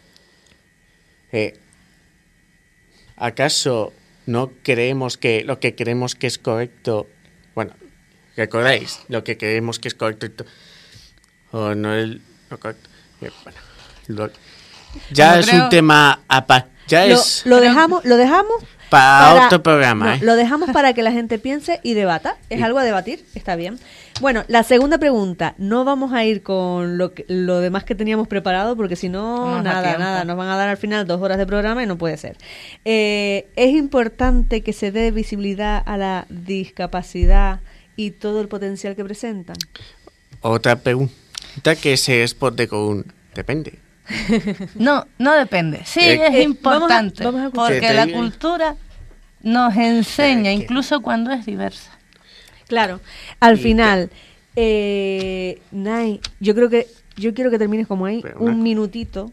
D: ¿acaso no creemos que lo que creemos que es correcto, bueno, recordáis lo que creemos que es correcto o no es lo correcto? Bueno, ya es un tema
B: Lo dejamos
D: para otro programa.
B: Lo dejamos para que la gente piense y debata. Es algo a debatir, está bien. Bueno, la segunda pregunta. No vamos a ir con lo demás que teníamos preparado, porque si no, nada. Nos van a dar al final 2 horas de programa y no puede ser. Es importante que se dé visibilidad a la discapacidad y todo el potencial que presentan.
D: Otra pregunta que se responde con un depende.
C: No depende. Sí, es importante,
B: vamos a escuchar.
C: porque la cultura nos enseña, incluso cuando es diversa.
B: Claro, al final, Nay, yo quiero que termines como ahí, un minutito,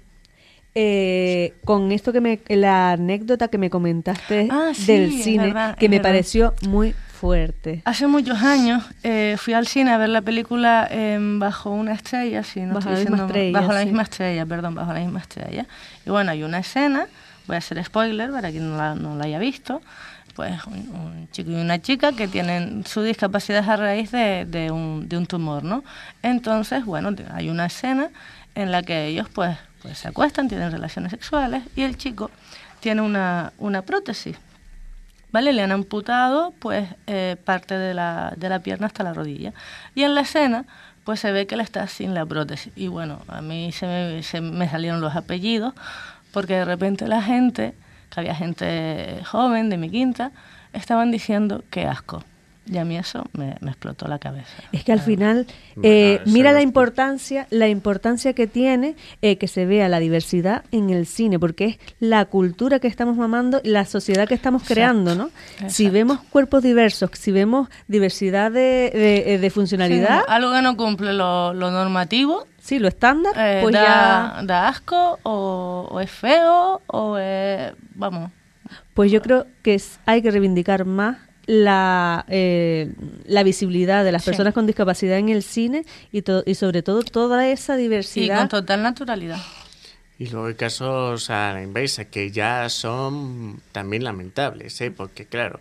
B: con esto la anécdota que me comentaste del cine,
C: verdad,
B: que me
C: verdad.
B: pareció muy fuerte.
C: Hace muchos años fui al cine a ver la película Bajo una estrella,
B: Bajo la misma estrella.
C: Bajo la misma estrella. Y bueno, hay una escena, voy a hacer spoiler para quien no la haya visto, pues un chico y una chica que tienen su discapacidad a raíz de un tumor, ¿no? Entonces, bueno, hay una escena en la que ellos pues se acuestan, tienen relaciones sexuales y el chico tiene una prótesis. ¿Vale? Le han amputado pues parte de la pierna hasta la rodilla. Y en la escena pues se ve que él está sin la prótesis. Y bueno, a mí se me salieron los apellidos, porque de repente que había gente joven de mi quinta, estaban diciendo qué asco. Y a mí eso me explotó la cabeza.
B: Es que al final,
D: Bueno,
B: mira
D: eso
B: la importancia que tiene que se vea la diversidad en el cine, porque es la cultura que estamos mamando, la sociedad que estamos creando, ¿no?
C: Exacto.
B: Si vemos cuerpos diversos, si vemos diversidad de funcionalidad,
C: Sí, algo que no cumple lo normativo,
B: sí, lo estándar, pues
C: da asco o es feo o es, vamos.
B: pues yo creo que hay que reivindicar más la visibilidad de las personas con discapacidad en el cine y sobre todo toda esa
C: Y
B: diversidad.
C: con total naturalidad.
D: Y luego hay casos a la inversa que ya son también lamentables, porque claro,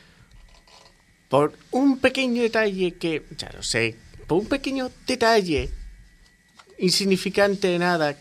D: por un pequeño detalle ya lo sé, por un pequeño detalle insignificante de nada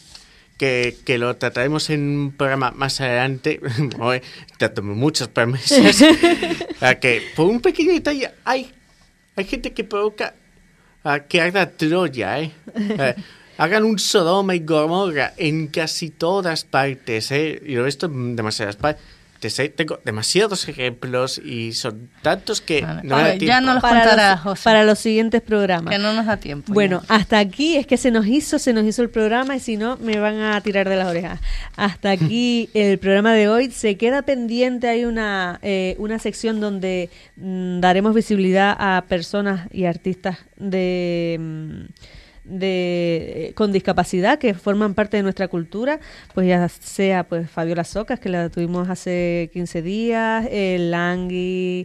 D: que lo trataremos en un programa más adelante, tratamos muchas promesas, que por un pequeño detalle hay gente que provoca que haga Troya, hagan un Sodoma y Gomorra en casi todas partes, y lo he visto en demasiadas partes. tengo demasiados ejemplos y son tantos que
C: Vale.
D: no me da tiempo.
C: Ya no los contará José,
B: para los siguientes programas.
C: que no nos da tiempo.
B: Bueno,
C: ya.
B: hasta aquí es que se nos hizo el programa y si no me van a tirar de las orejas. Hasta aquí el programa de hoy. Se queda pendiente, hay una sección donde daremos visibilidad a personas y artistas con discapacidad que forman parte de nuestra cultura, pues ya sea pues Fabiola Socas, que la tuvimos hace 15 días, Langui,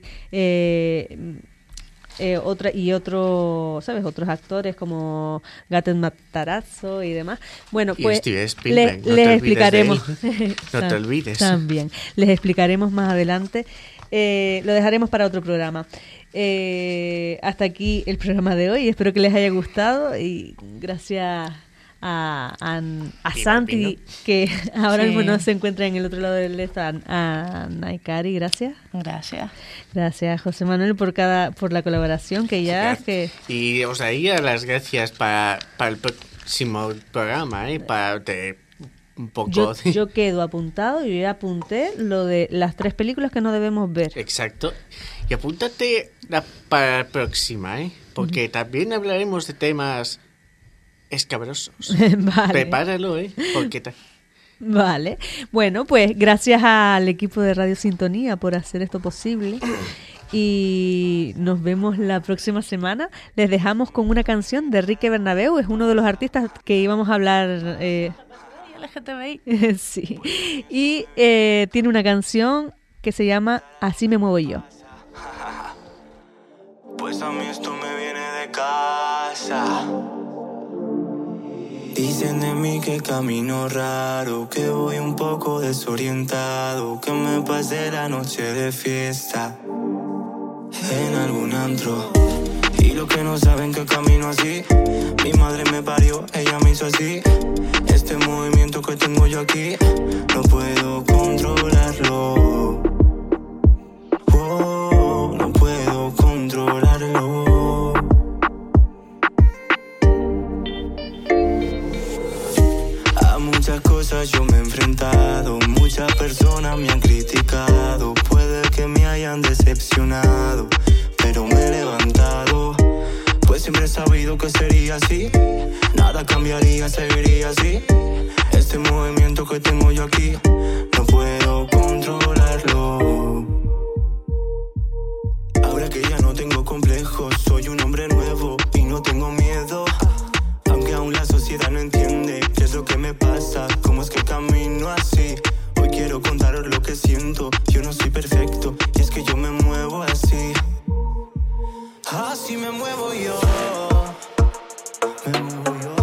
B: otros actores como Gaten Matarazzo y demás. Bueno,
D: Y
B: pues
D: Steven Spielberg,
B: les explicaremos.
D: No te olvides.
B: También les explicaremos más adelante. Lo dejaremos para otro programa. Hasta aquí el programa de hoy. Espero que les haya gustado y gracias a Santi, que ahora mismo no se encuentra en el otro lado del stand, a Naikari, gracias. Gracias José Manuel por la colaboración que ya que
D: y os daría las gracias para el próximo programa, para un poco
B: yo quedo apuntado, yo ya apunté lo de las 3 películas que no debemos ver.
D: Exacto. Y apúntate para la próxima, porque también hablaremos de temas escabrosos.
B: Vale.
D: Prepáralo, porque
B: Vale. Bueno, pues gracias al equipo de Radio Sintonía por hacer esto posible. Y nos vemos la próxima semana. Les dejamos con una canción de Enrique Bernabeu, es uno de los artistas que íbamos a hablar.
C: LGTBI.
B: Sí. Y tiene una canción que se llama Así me muevo yo.
F: Pues a mí esto me viene de casa. Dicen de mí que camino raro, que voy un poco desorientado, que me pasé la noche de fiesta en algún antro. Y lo que no saben que camino así, mi madre me parió, ella me hizo así. Este movimiento que tengo yo aquí, no puedo controlarlo. Oh, no puedo controlarlo. A muchas cosas yo me he enfrentado, muchas personas me han criticado, puede que me hayan decepcionado, pero me he levantado, pues siempre he sabido que sería así, nada cambiaría, seguiría así. Este movimiento que tengo yo aquí, no puedo controlarlo. Ahora que ya no tengo complejos, soy un hombre nuevo y no tengo miedo. Aunque aún la sociedad no entiende qué es lo que me pasa, cómo es que camino así. Hoy quiero contaros lo que siento, yo no soy perfecto y es que yo me muevo así. Así me muevo yo. Me muevo yo.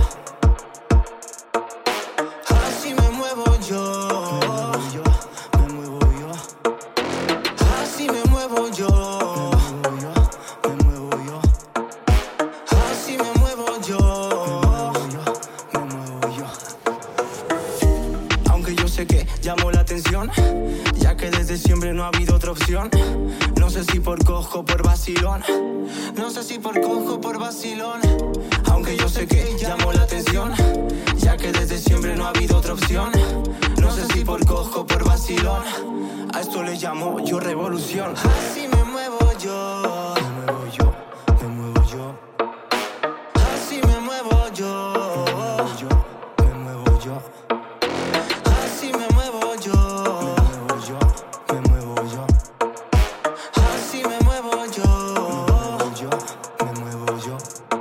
F: Así me muevo yo. Me muevo yo. Así me muevo yo. Me muevo yo. Así me muevo yo. Me muevo yo. Aunque yo sé que llamo la atención, ya que desde siempre no ha habido otra opción. No sé si por cojo o por vacilón. No sé si por cojo o por vacilón. Aunque yo sé que llamo la atención, ya que desde siempre no ha habido otra opción. No sé si por cojo o por vacilón. A esto le llamo yo revolución. Así me muevo yo. Me muevo yo. Me muevo yo. Así me muevo yo. Me muevo yo. Así me muevo yo. Me muevo yo. Así me muevo yo. Me muevo yo.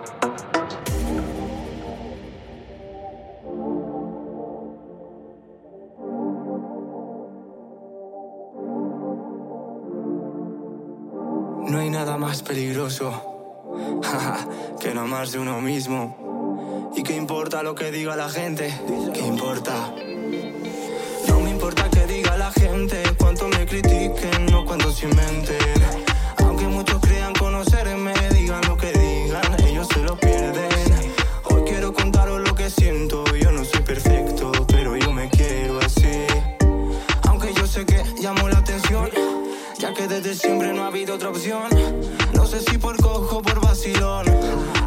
F: No hay nada más peligroso que no amarse uno mismo. ¿Y qué importa lo que diga la gente? ¿Qué importa? No me importa que diga la gente, cuánto me critiquen o cuánto se inventen. Aunque muchos crean conocerme, digan lo que digan, ellos se lo pierden. Hoy quiero contaros lo que siento, yo no soy perfecto, pero yo me quiero así. Aunque yo sé que llamo la atención, ya que desde siempre no ha habido otra opción. No sé si por cojo o por vacilón.